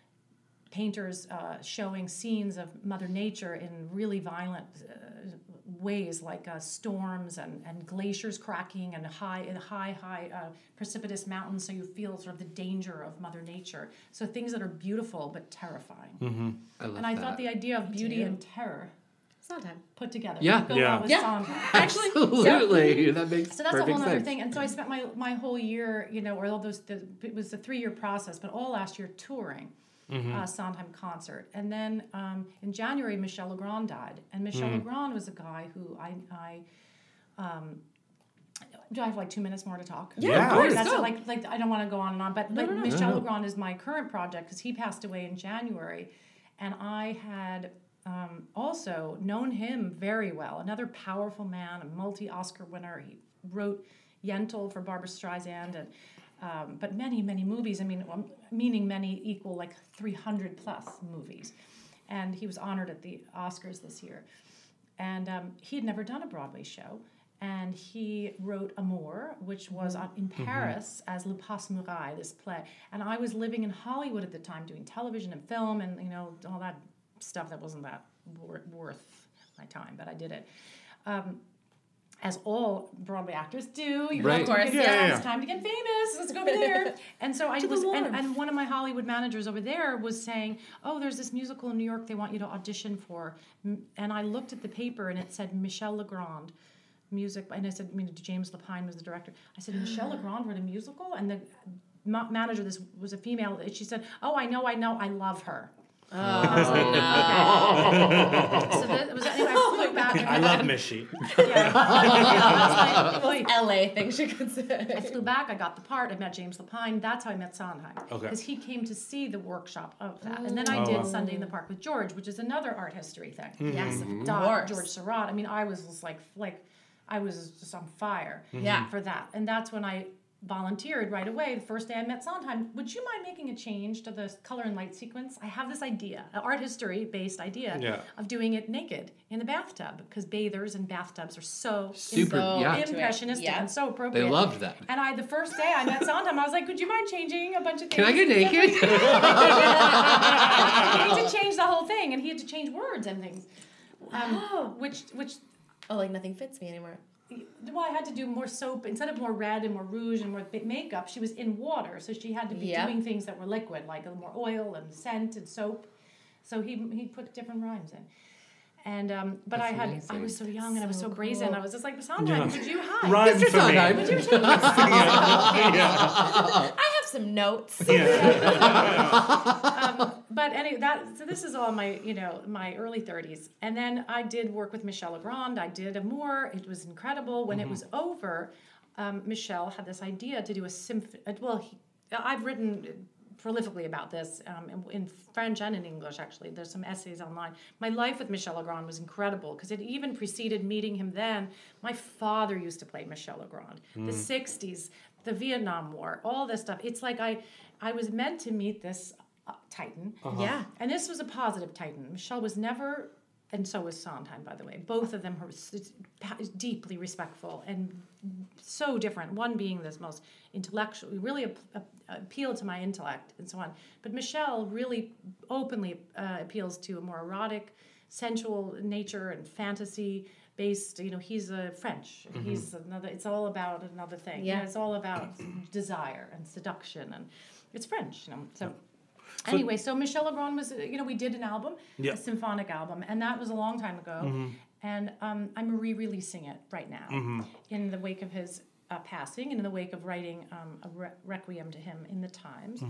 painters uh, showing scenes of Mother Nature in really violent uh, ways, like uh, storms and, and glaciers cracking and high and high high uh, precipitous mountains, so you feel sort of the danger of Mother Nature. So things that are beautiful but terrifying. Mm-hmm. I love and I that. thought the idea of beauty and terror Sondheim put together Yeah. would go Yeah. well with Yeah. Sondheim. Actually, Absolutely, yeah. that makes So that's a perfect whole other sense. thing. And so I spent my my whole year, you know, or all those, the, it was a three-year process, but all last year touring mm-hmm. uh, Sondheim concert. And then um, in January, Michel Legrand died. And Michel mm. Legrand was a guy who I, I um, do I have like two minutes more to talk? Yeah, yeah. of course. That's it, like, like I don't want to go on and on, but no, like no, no. Michel no, no. Legrand is my current project because he passed away in January. And I had um, also known him very well. Another powerful man, a multi-Oscar winner. He wrote Yentl for Barbra Streisand, and um, but many, many movies. I mean, meaning many equal like three hundred plus movies. And he was honored at the Oscars this year. And um, he had never done a Broadway show. And he wrote Amour, which was on, in Paris mm-hmm. as Le Passe-Muraille, this play. And I was living in Hollywood at the time doing television and film and, you know, all that stuff that wasn't that wor- worth my time, but I did it. Um, as all Broadway actors do, you right. have to get, yeah, yeah, yeah. it's time to get famous, let's go over there. And so I To the was, and, warmth. and one of my Hollywood managers over there was saying, oh, there's this musical in New York they want you to audition for. And I looked at the paper and it said Michel Legrand. Music, and I said, I mean, James Lapine was the director. I said, Michel Legrand wrote a musical? And the ma- manager, this was a female, she said, oh, I know, I know, I love her. Oh, I was like, okay. So that was, anyway, I flew back. I love Mishy. Yeah. I was like, L A thing she could say. I flew back, I got the part, I met James Lapine, that's how I met Sondheim. Okay. Because he came to see the workshop of that. And then I Oh. did Sunday in the Park with George, which is another art history thing. Mm-hmm. Yes, With of Doc, course. George Surratt. I mean, I was just like, like, I was just on fire Yeah. for that. And that's when I volunteered right away. The first day I met Sondheim, would you mind making a change to the color and light sequence? I have this idea, an art history based idea Yeah. of doing it naked in the bathtub because bathers and bathtubs are so Super, So yeah. into it. impressionistic Yeah. and so appropriate. They loved that. And I, the first day I met Sondheim, I was like, would you mind changing a bunch of things? Can I get naked? He had to change the whole thing, and he had to change words and things. Um, Wow. which, which, Oh, like nothing fits me anymore. well, I had to do more soap instead of more red and more rouge and more bi- makeup. She was in water, so she had to be Yep. doing things that were liquid, like a more oil and scent and soap. So he he put different rhymes in. And um, but That's I had amazing. I was so young and I was so So brazen. cool. I was just like, Sondheim, Yeah. would you hide? Rhyme Mister for me. Sondheim. Would you change your I have some notes. um, but anyway, that so this is all my you know my early thirties, and then I did work with Michel Legrand. I did Amour. It was incredible. When it was over, um, Michel had this idea to do a symphony. Well, he, I've written prolifically about this um, in, in French and in English. Actually, there's some essays online. My life with Michel Legrand was incredible because it even preceded meeting him. Then my father used to play Michel Legrand. The sixties, the Vietnam War, all this stuff. It's like I, I was meant to meet this uh, titan. Yeah. And this was a positive titan. Michelle was never, and so was Sondheim, by the way. Both of them were s- pa- deeply respectful and so different. One being this most intellectual, really ap- ap- appealed to my intellect and so on. But Michelle really openly uh, appeals to a more erotic, sensual nature and fantasy based. You know, he's a French. He's another. It's all about another thing. You know, Yeah. it's all about desire and seduction, and it's French. You know, so. Anyway, so Michel Legrand was, you know, we did an album, Yeah. a symphonic album, and that was a long time ago. And um, I'm re-releasing it right now in the wake of his uh, passing and in the wake of writing um, a re- requiem to him in the Times.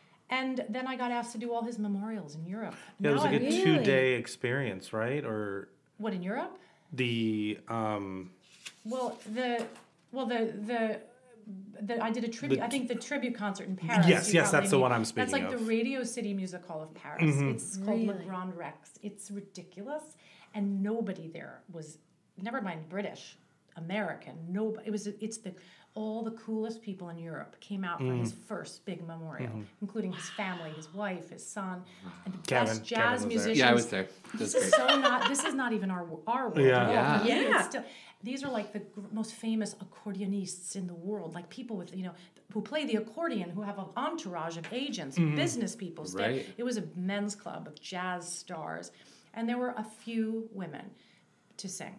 And then I got asked to do all his memorials in Europe. Yeah, it was Now like a I'm- Really? two-day experience, right? Or What, in Europe? the um Well, the, well, the, the, the I did a tribute, The I think the tribute concert in Paris. Yes, you yes, probably that's the mean. one I'm That's speaking like of. Mm-hmm. the Radio City Music Hall of Paris. It's called Really? Le Grand Rex. It's ridiculous. And nobody there was, never mind British, American, nobody, it was, it's the, all the coolest people in Europe came out for Mm. his first big memorial, Mm-hmm. including his family, his wife, his son, and the Kevin- best Kevin jazz was there. musicians. Yeah, I was there. That's This is great. so not. This is not even our our world. Yeah. at all. Yeah. For me, Yeah. it's still, these are like the gr- most famous accordionists in the world, like people with you know who play the accordion, who have an entourage of agents, business people. Stay. Right. It was a men's club of jazz stars, and there were a few women to sing,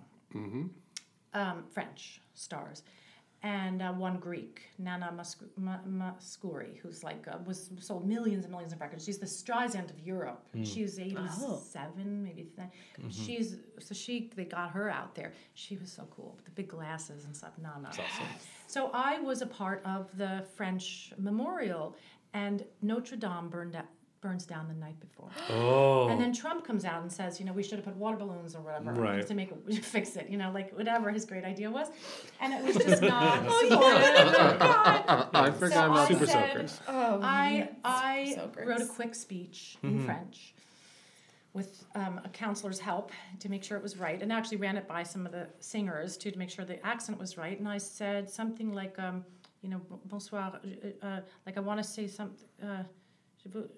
um, French stars. And uh, one Greek, Nana Muscu- Ma- Mascuri, who's like uh, was sold millions and millions of records. She's the Streisand of Europe. She's eighty-seven, maybe. Th- She's so she they got her out there. She was so cool with the big glasses and stuff. Nana. So I was a part of the French memorial, and Notre Dame burned out, burns down the night before. oh And then Trump comes out and says, you know, we should have put water balloons or whatever Right. to make it fix it, you know, like whatever his great idea was, and it was just not supported. God. I forgot So about I Super said, soakers. Oh, I I So gross. wrote a quick speech in French with um, a counselor's help to make sure it was right, and actually ran it by some of the singers too to make sure the accent was right. And I said something like, um, you know, bonsoir, uh, uh, like I want to say something. Uh, je veux,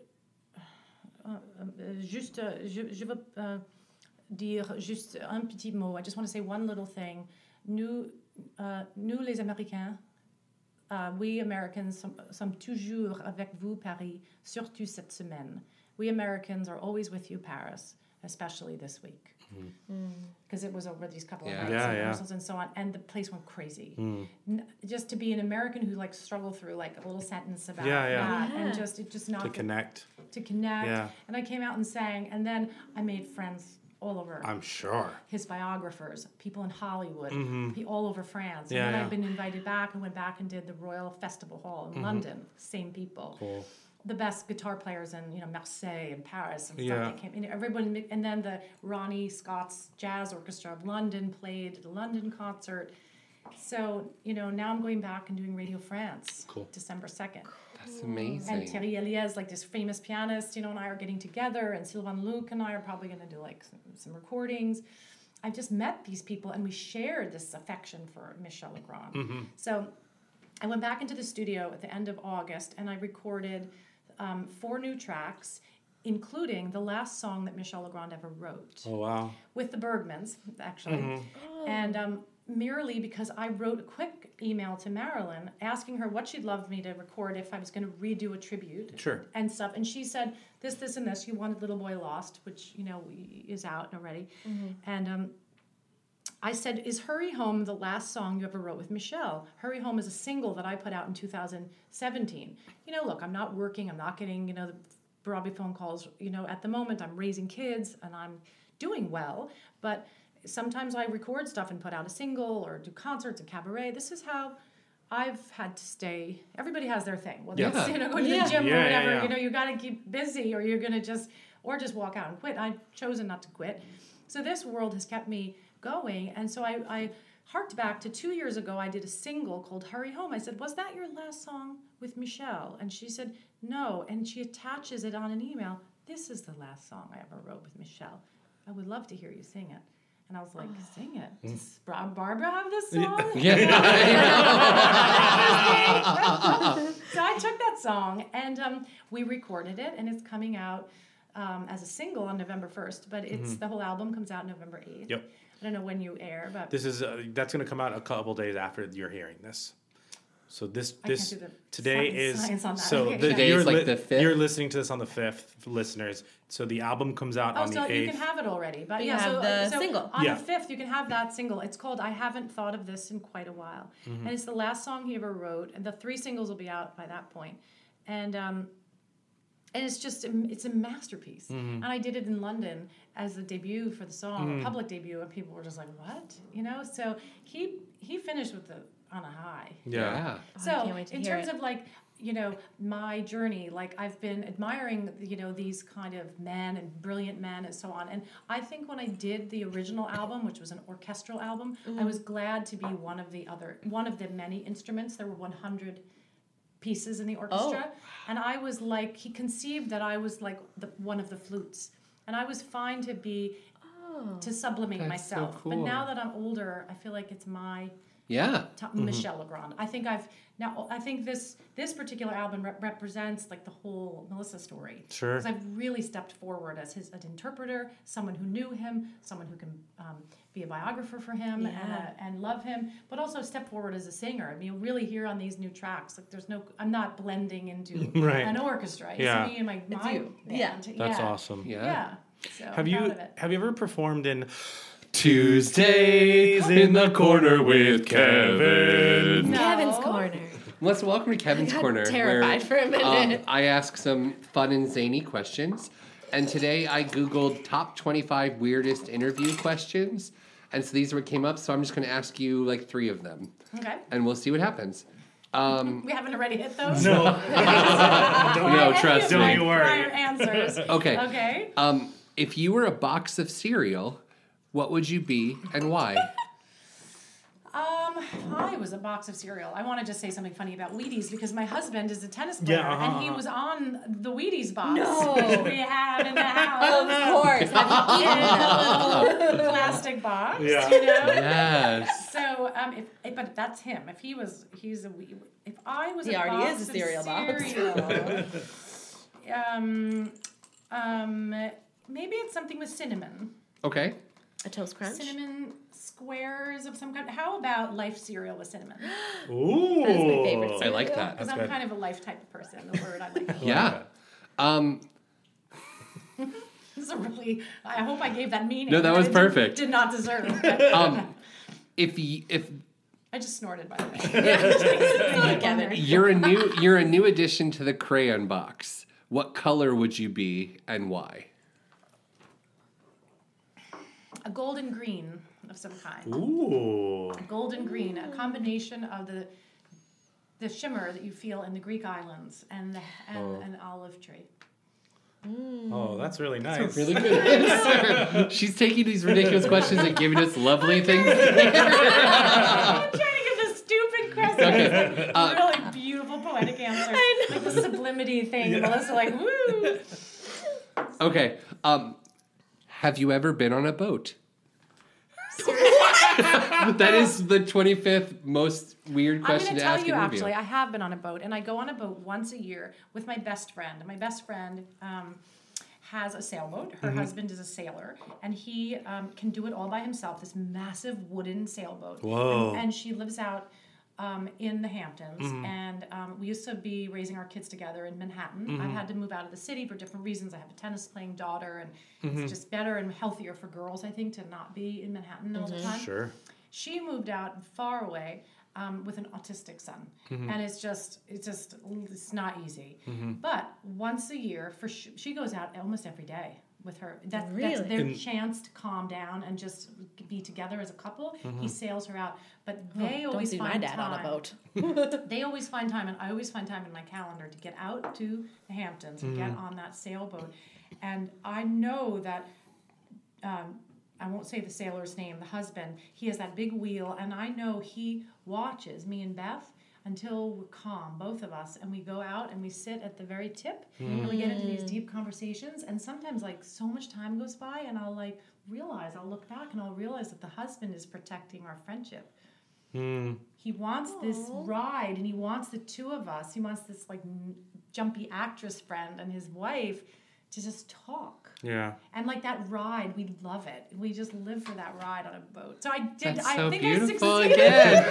uh, uh, juste, uh, je, je veux uh, dire juste un petit mot. I just want to say one little thing. Nous, uh, nous les Américains, uh, we Americans som- sommes toujours avec vous, Paris, surtout cette semaine. We Americans are always with you, Paris, especially this week. Because it was over these couple of Yeah. nights Yeah, and yeah. rehearsals and so on, and the place went crazy. N- just to be an American who like struggled through like a little sentence about Yeah, yeah. that, Yeah. and just it just not to connect. to connect. Yeah. And I came out and sang, and then I made friends all over. I'm sure. His biographers, people in Hollywood, pe- all over France. Yeah, and then yeah. I've been invited back and went back and did the Royal Festival Hall in London. Same people. Cool. The best guitar players in you know Marseille and Paris and stuff. Yeah. That came in. Everyone, and then the Ronnie Scott's Jazz Orchestra of London played the London concert. So you know now I'm going back and doing Radio France. Cool. December second. That's And amazing. Thierry Eliès, like this famous pianist, you know, and I are getting together, and Sylvain Luc and I are probably going to do like some, some recordings. I've just met these people, and we shared this affection for Michel Legrand. So I went back into the studio at the end of August, and I recorded um, four new tracks, including the last song that Michel Legrand ever wrote. Oh, wow. With the Bergmans, actually. Mm-hmm. Oh. And um, merely because I wrote a quick email to Marilyn asking her what she'd love me to record if I was going to redo a tribute. Sure. And stuff. And she said, this, this, and this. You wanted Little Boy Lost, which, you know, is out already. Mm-hmm. And um, I said, is Hurry Home the last song you ever wrote with Michel? Hurry Home is a single that I put out in two thousand seventeen. You know, look, I'm not working. I'm not getting, you know, the Broadway phone calls. You know, at the moment, I'm raising kids, and I'm doing well. But sometimes I record stuff and put out a single or do concerts and cabaret. This is how I've had to stay. Everybody has their thing. Whether Yeah. it's, you know, going to Yeah. the gym Yeah, or yeah, whatever, yeah. you know, you got to keep busy or you're going to just, or just walk out and quit. I've chosen not to quit. So this world has kept me going. And so I, I harked back to two years ago. I did a single called Hurry Home. I said, was that your last song with Michel? And she said, no. And she attaches it on an email. This is the last song I ever wrote with Michel. I would love to hear you sing it. And I was like, sing it. Does Bar- Barbara have this song? So I took that song and um, we recorded it, and it's coming out um, as a single on November first. But it's the whole album comes out November eighth. Yep. I don't know when you air, but This is uh, that's going to come out a couple days after you're hearing this. So this I this can't do the today science- is science on that. so Okay, the, yeah. Today you're is like the fifth? You're listening to this on the fifth, listeners. So the album comes out oh, on so the you eighth. can have it already. But You yeah, have so, the so single. on Yeah. the fifth, you can have that single. It's called I Haven't Thought of This in Quite a While, Mm-hmm. and it's the last song he ever wrote. And the three singles will be out by that point, and um, and it's just it's a masterpiece. Mm-hmm. And I did it in London as a debut for the song, a public debut, and people were just like, "What?" You know. So he he finished with the on a high. yeah. So can't wait to in hear terms it. of like, you know, my journey, like I've been admiring, you know, these kind of men and brilliant men and so on. And I think when I did the original album, which was an orchestral album, I was glad to be one of the other, one of the many instruments. There were one hundred pieces in the orchestra. And I was like, he conceived that I was like the, one of the flutes. And I was fine to be, to sublimate That's so myself. But cool. now that I'm older, I feel like it's my... Yeah. T- Michel Legrand. I think I've now. I think this this particular album rep- represents like the whole Melissa story. Sure. Because I've really stepped forward as his an interpreter, someone who knew him, someone who can um, be a biographer for him and Yeah. uh, and love him, but also step forward as a singer. I mean, you really hear on these new tracks, like there's no. I'm not blending into Right. an orchestra. It's Yeah. me and my my you. band. Yeah. That's yeah. awesome. Yeah. Yeah. So Have I'm you proud of it. have you ever performed in Tuesdays in the Corner with Kevin? No. Kevin's Corner. Let's welcome to Kevin's got Corner. terrified for a minute. Um, I ask some fun and zany questions. And today I Googled top twenty-five weirdest interview questions. And so these are what came up. So I'm just going to ask you like three of them. Okay. And we'll see what happens. Um, We haven't already hit those. No. no, Any trust of me. my Don't you worry. prior answers. Okay. Okay. Um, if you were a box of cereal, what would you be and why? Um, I was a box of cereal. I want to just say something funny about Wheaties because my husband is a tennis player Yeah, uh-huh, and he uh-huh. was on the Wheaties box No. which we have in the house. Of course. Have you eaten the little Plastic box, Yeah. you know. Yes. So, um, if, if but that's him. If he was, he's a. Whe- If I was He a already box is a of cereal box. cereal, um, um, maybe it's something with cinnamon. Okay. A toast crunch. Cinnamon squares of some kind. How about Life cereal with cinnamon? Ooh. That is my favorite I cereal. like that. Because I'm good. kind of a Life type of person. The word I like. Yeah. Um, This is a really. I hope I gave that meaning. No, that I was did- perfect. Did not deserve. um, if y- if I just snorted by the way. Kevin. you're a new you're a new addition to the crayon box, what color would you be and why? A golden green of some kind. Ooh. Golden green, a combination of the the shimmer that you feel in the Greek islands and the, and Oh. an olive tree. Oh, that's really nice. Really good answer. She's taking these ridiculous questions and giving us lovely things. I'm trying to give this stupid question Okay. like, Uh, really beautiful poetic answer. Like the sublimity thing. Melissa like, woo. Okay. Um, have you ever been on a boat? That is the twenty-fifth most weird I'm question going to to tell ask you, in an interview. actually, I have been on a boat, and I go on a boat once a year with my best friend. And my best friend um, has a sailboat. Her Mm-hmm. husband is a sailor, and he um, can do it all by himself, this massive wooden sailboat. Whoa. And, and she lives out um, in the Hamptons, Mm-hmm. and um, we used to be raising our kids together in Manhattan. Mm-hmm. I've had to move out of the city for different reasons. I have a tennis-playing daughter, and Mm-hmm. it's just better and healthier for girls, I think, to not be in Manhattan all the time. Sure. She moved out far away um, with an autistic son, Mm-hmm. and it's just it's just it's not easy. But once a year, for sh- she goes out almost every day with her. That, That's Really? their And- chance to calm down and just be together as a couple. Mm-hmm. He sails her out, but they Don't always see find my dad time. on a boat. They always find time, and I always find time in my calendar to get out to the Hamptons and Mm-hmm. get on that sailboat. And I know that. Um, I won't say the sailor's name, the husband, he has that big wheel, and I know he watches me and Beth until we're calm, both of us, and we go out and we sit at the very tip, and we get into these deep conversations, and sometimes, like, so much time goes by, and I'll, like, realize, I'll look back, and I'll realize that the husband is protecting our friendship. He wants this ride, and he wants the two of us, he wants this, like, n- jumpy actress friend and his wife to just talk. Yeah. And like that ride, we love it. We just live for that ride on a boat. So I did. That's I so think beautiful I succeeded. again.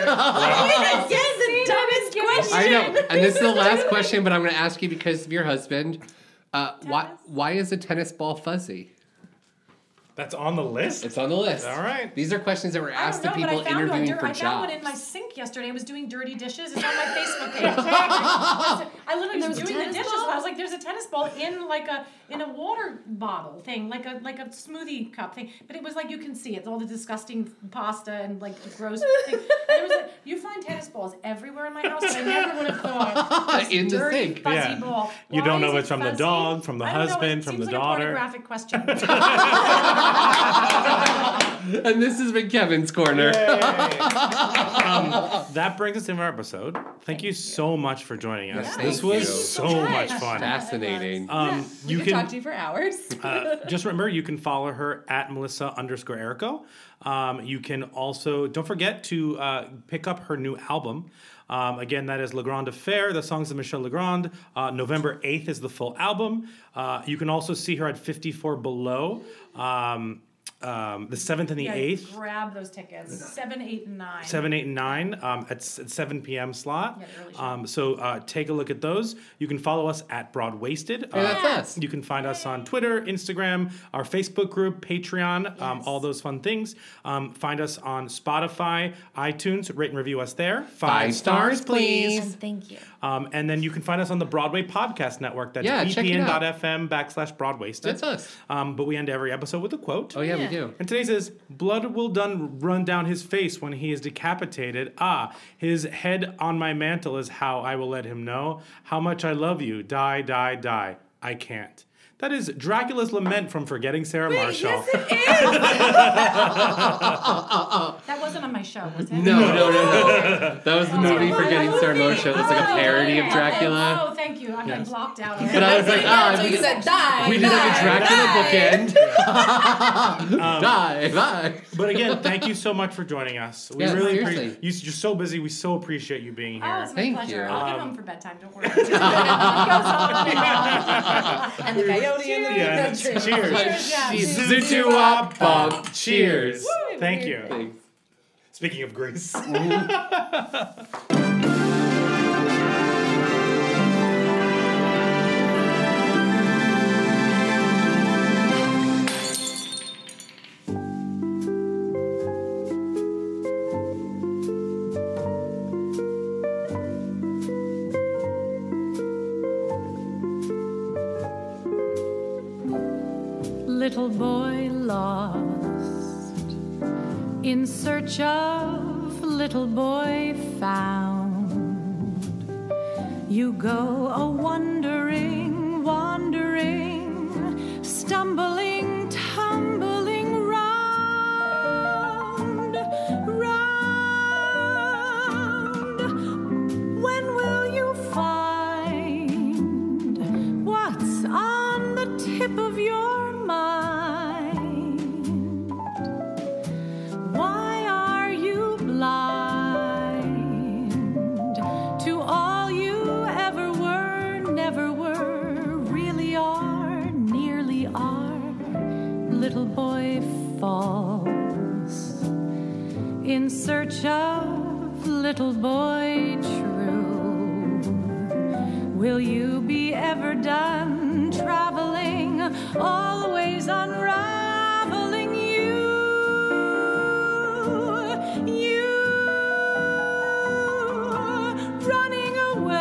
Yes, the dumbest question. I know. And this is the last question, but I'm going to ask you because of your husband. Uh, why, Tennis. why is a tennis ball fuzzy? That's on the list? It's on the list. All right. These are questions that were I asked don't to know, people but I found one. interviewing dir- for I jobs. found one in my sink yesterday. I was doing dirty dishes. It's on my Facebook page. I literally was was a doing the tennis dishes. ball? And I was like, "There's a tennis ball in like a in a water bottle thing, like a like a smoothie cup thing." But it was like you can see it's all the disgusting pasta and like the gross thing. And it was like, you find tennis balls everywhere in my house, but I never would have thought this In the dirty, sink. fuzzy Yeah. ball. You Why don't know is if it it's from the fuzzy? dog, from the I don't know. It husband, from seems the like daughter. A pornographic question. And this has been Kevin's Corner. um, that brings us into our episode. Thank, you, so much for joining us. Yes, this thank was you. so much fun. Fascinating. Um, We you could can talk to you for hours. uh, just remember you can follow her at Melissa underscore Erico. Um, you can also don't forget to uh, pick up her new album. Um, again, that is Le Grand Affaire, the songs of Michel Legrand. Uh, November eighth is the full album. Uh, you can also see her at fifty-four Below. Um, um, the seventh and the Yeah, eighth. grab those tickets. Seven, eight, and nine. Seven, eight, and nine um, at, s- at seven p.m. slot. Yeah, the early show. Um, so uh, take a look at those. You can follow us at Broadwasted. Hey, that's us. You can find us on Twitter, Instagram, our Facebook group, Patreon, um, Yes. all those fun things. Um, find us on Spotify, iTunes. Rate and review us there. Five stars, please. And thank you. Um, and then you can find us on the Broadway Podcast Network. That's Yeah, check it out. bpn.fm backslash Broadwasted. That's us. Um, but we end every episode with a quote. Oh, yeah, we Yeah. do. And today's is blood will done run down his face when he is decapitated. Ah, his head on my mantle is how I will let him know how much I love you. Die, die, die. I can't. That is Dracula's Lament from Forgetting Sarah Marshall. Yes, it is. That wasn't on my show, was it? No, no, no, no. That was the movie Forgetting Sarah Marshall. It's like a Oh, parody yeah. of Dracula. Oh, thank you. I'm like blocked out. But I was like, ah, so we, you said die. we did like a die, Dracula die. bookend. Die, bye. But again, thank you so much for joining us. We Yeah, really seriously. appreciate you. You're so busy. We so appreciate you being Oh, here. it's my Thank pleasure. you. I'll get Um, home for bedtime. Don't worry. It goes on and on. And the coyote in the Yeah. tree. Cheers. Cheers, yeah. Zoot-wop-bop. Cheers. Thank you. Thanks. Speaking of Greece. Little boy lost, in search of little boy found. You go a wandering, wandering, stumbling, tumbling round, round. When will you find what's on the tip of your mind? Why are little boy true? Will you be ever done traveling, always unraveling you? You running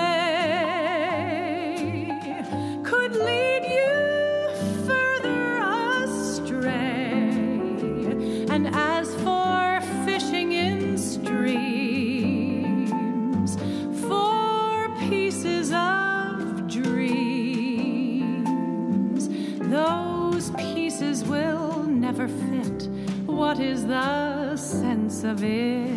away could lead you further astray. And as for fishing in streams for pieces of dreams, those pieces will never fit. What is the sense of it?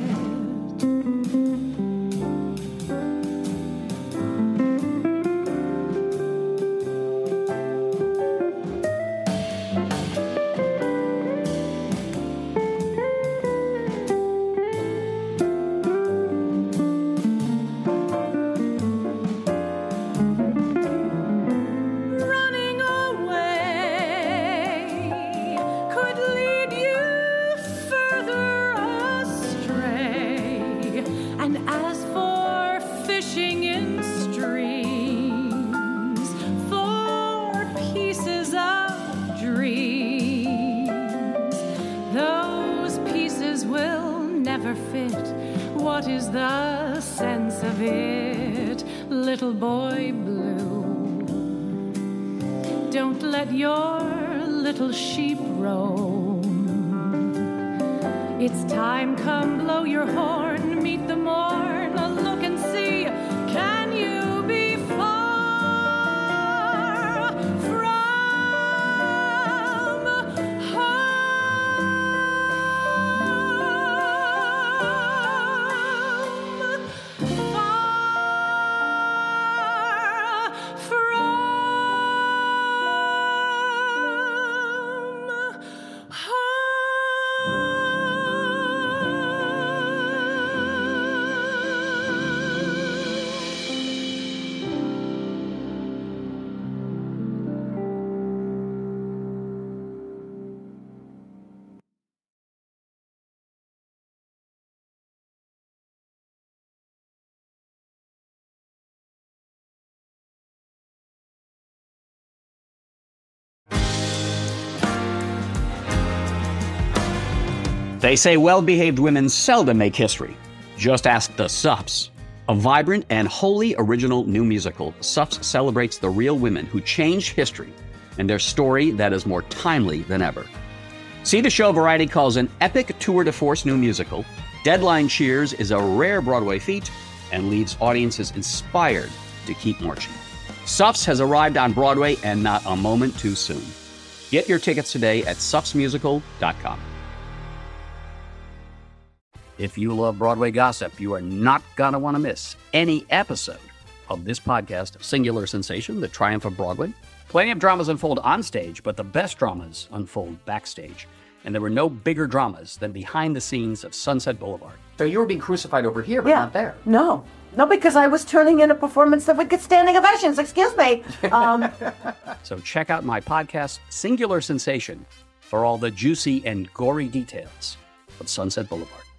What is the sense of it, little boy blue? Don't let your little sheep roam. It's time, come blow your horn, meet the morn, look and see, can you be far from They say well-behaved women seldom make history. Just ask the Sups. A vibrant and wholly original new musical, Sups celebrates the real women who changed history and their story that is more timely than ever. See the show Variety calls an epic tour de force new musical. Deadline cheers is a rare Broadway feat and leaves audiences inspired to keep marching. Sups has arrived on Broadway and not a moment too soon. Get your tickets today at sups musical dot com. If you love Broadway gossip, you are not going to want to miss any episode of this podcast, Singular Sensation, The Triumph of Broadway. Plenty of dramas unfold on stage, but the best dramas unfold backstage. And there were no bigger dramas than behind the scenes of Sunset Boulevard. So you were being crucified over here, but Yeah. not there. No. No, because I was turning in a performance that would get standing ovations. Excuse me. Um, So check out my podcast, Singular Sensation, for all the juicy and gory details of Sunset Boulevard.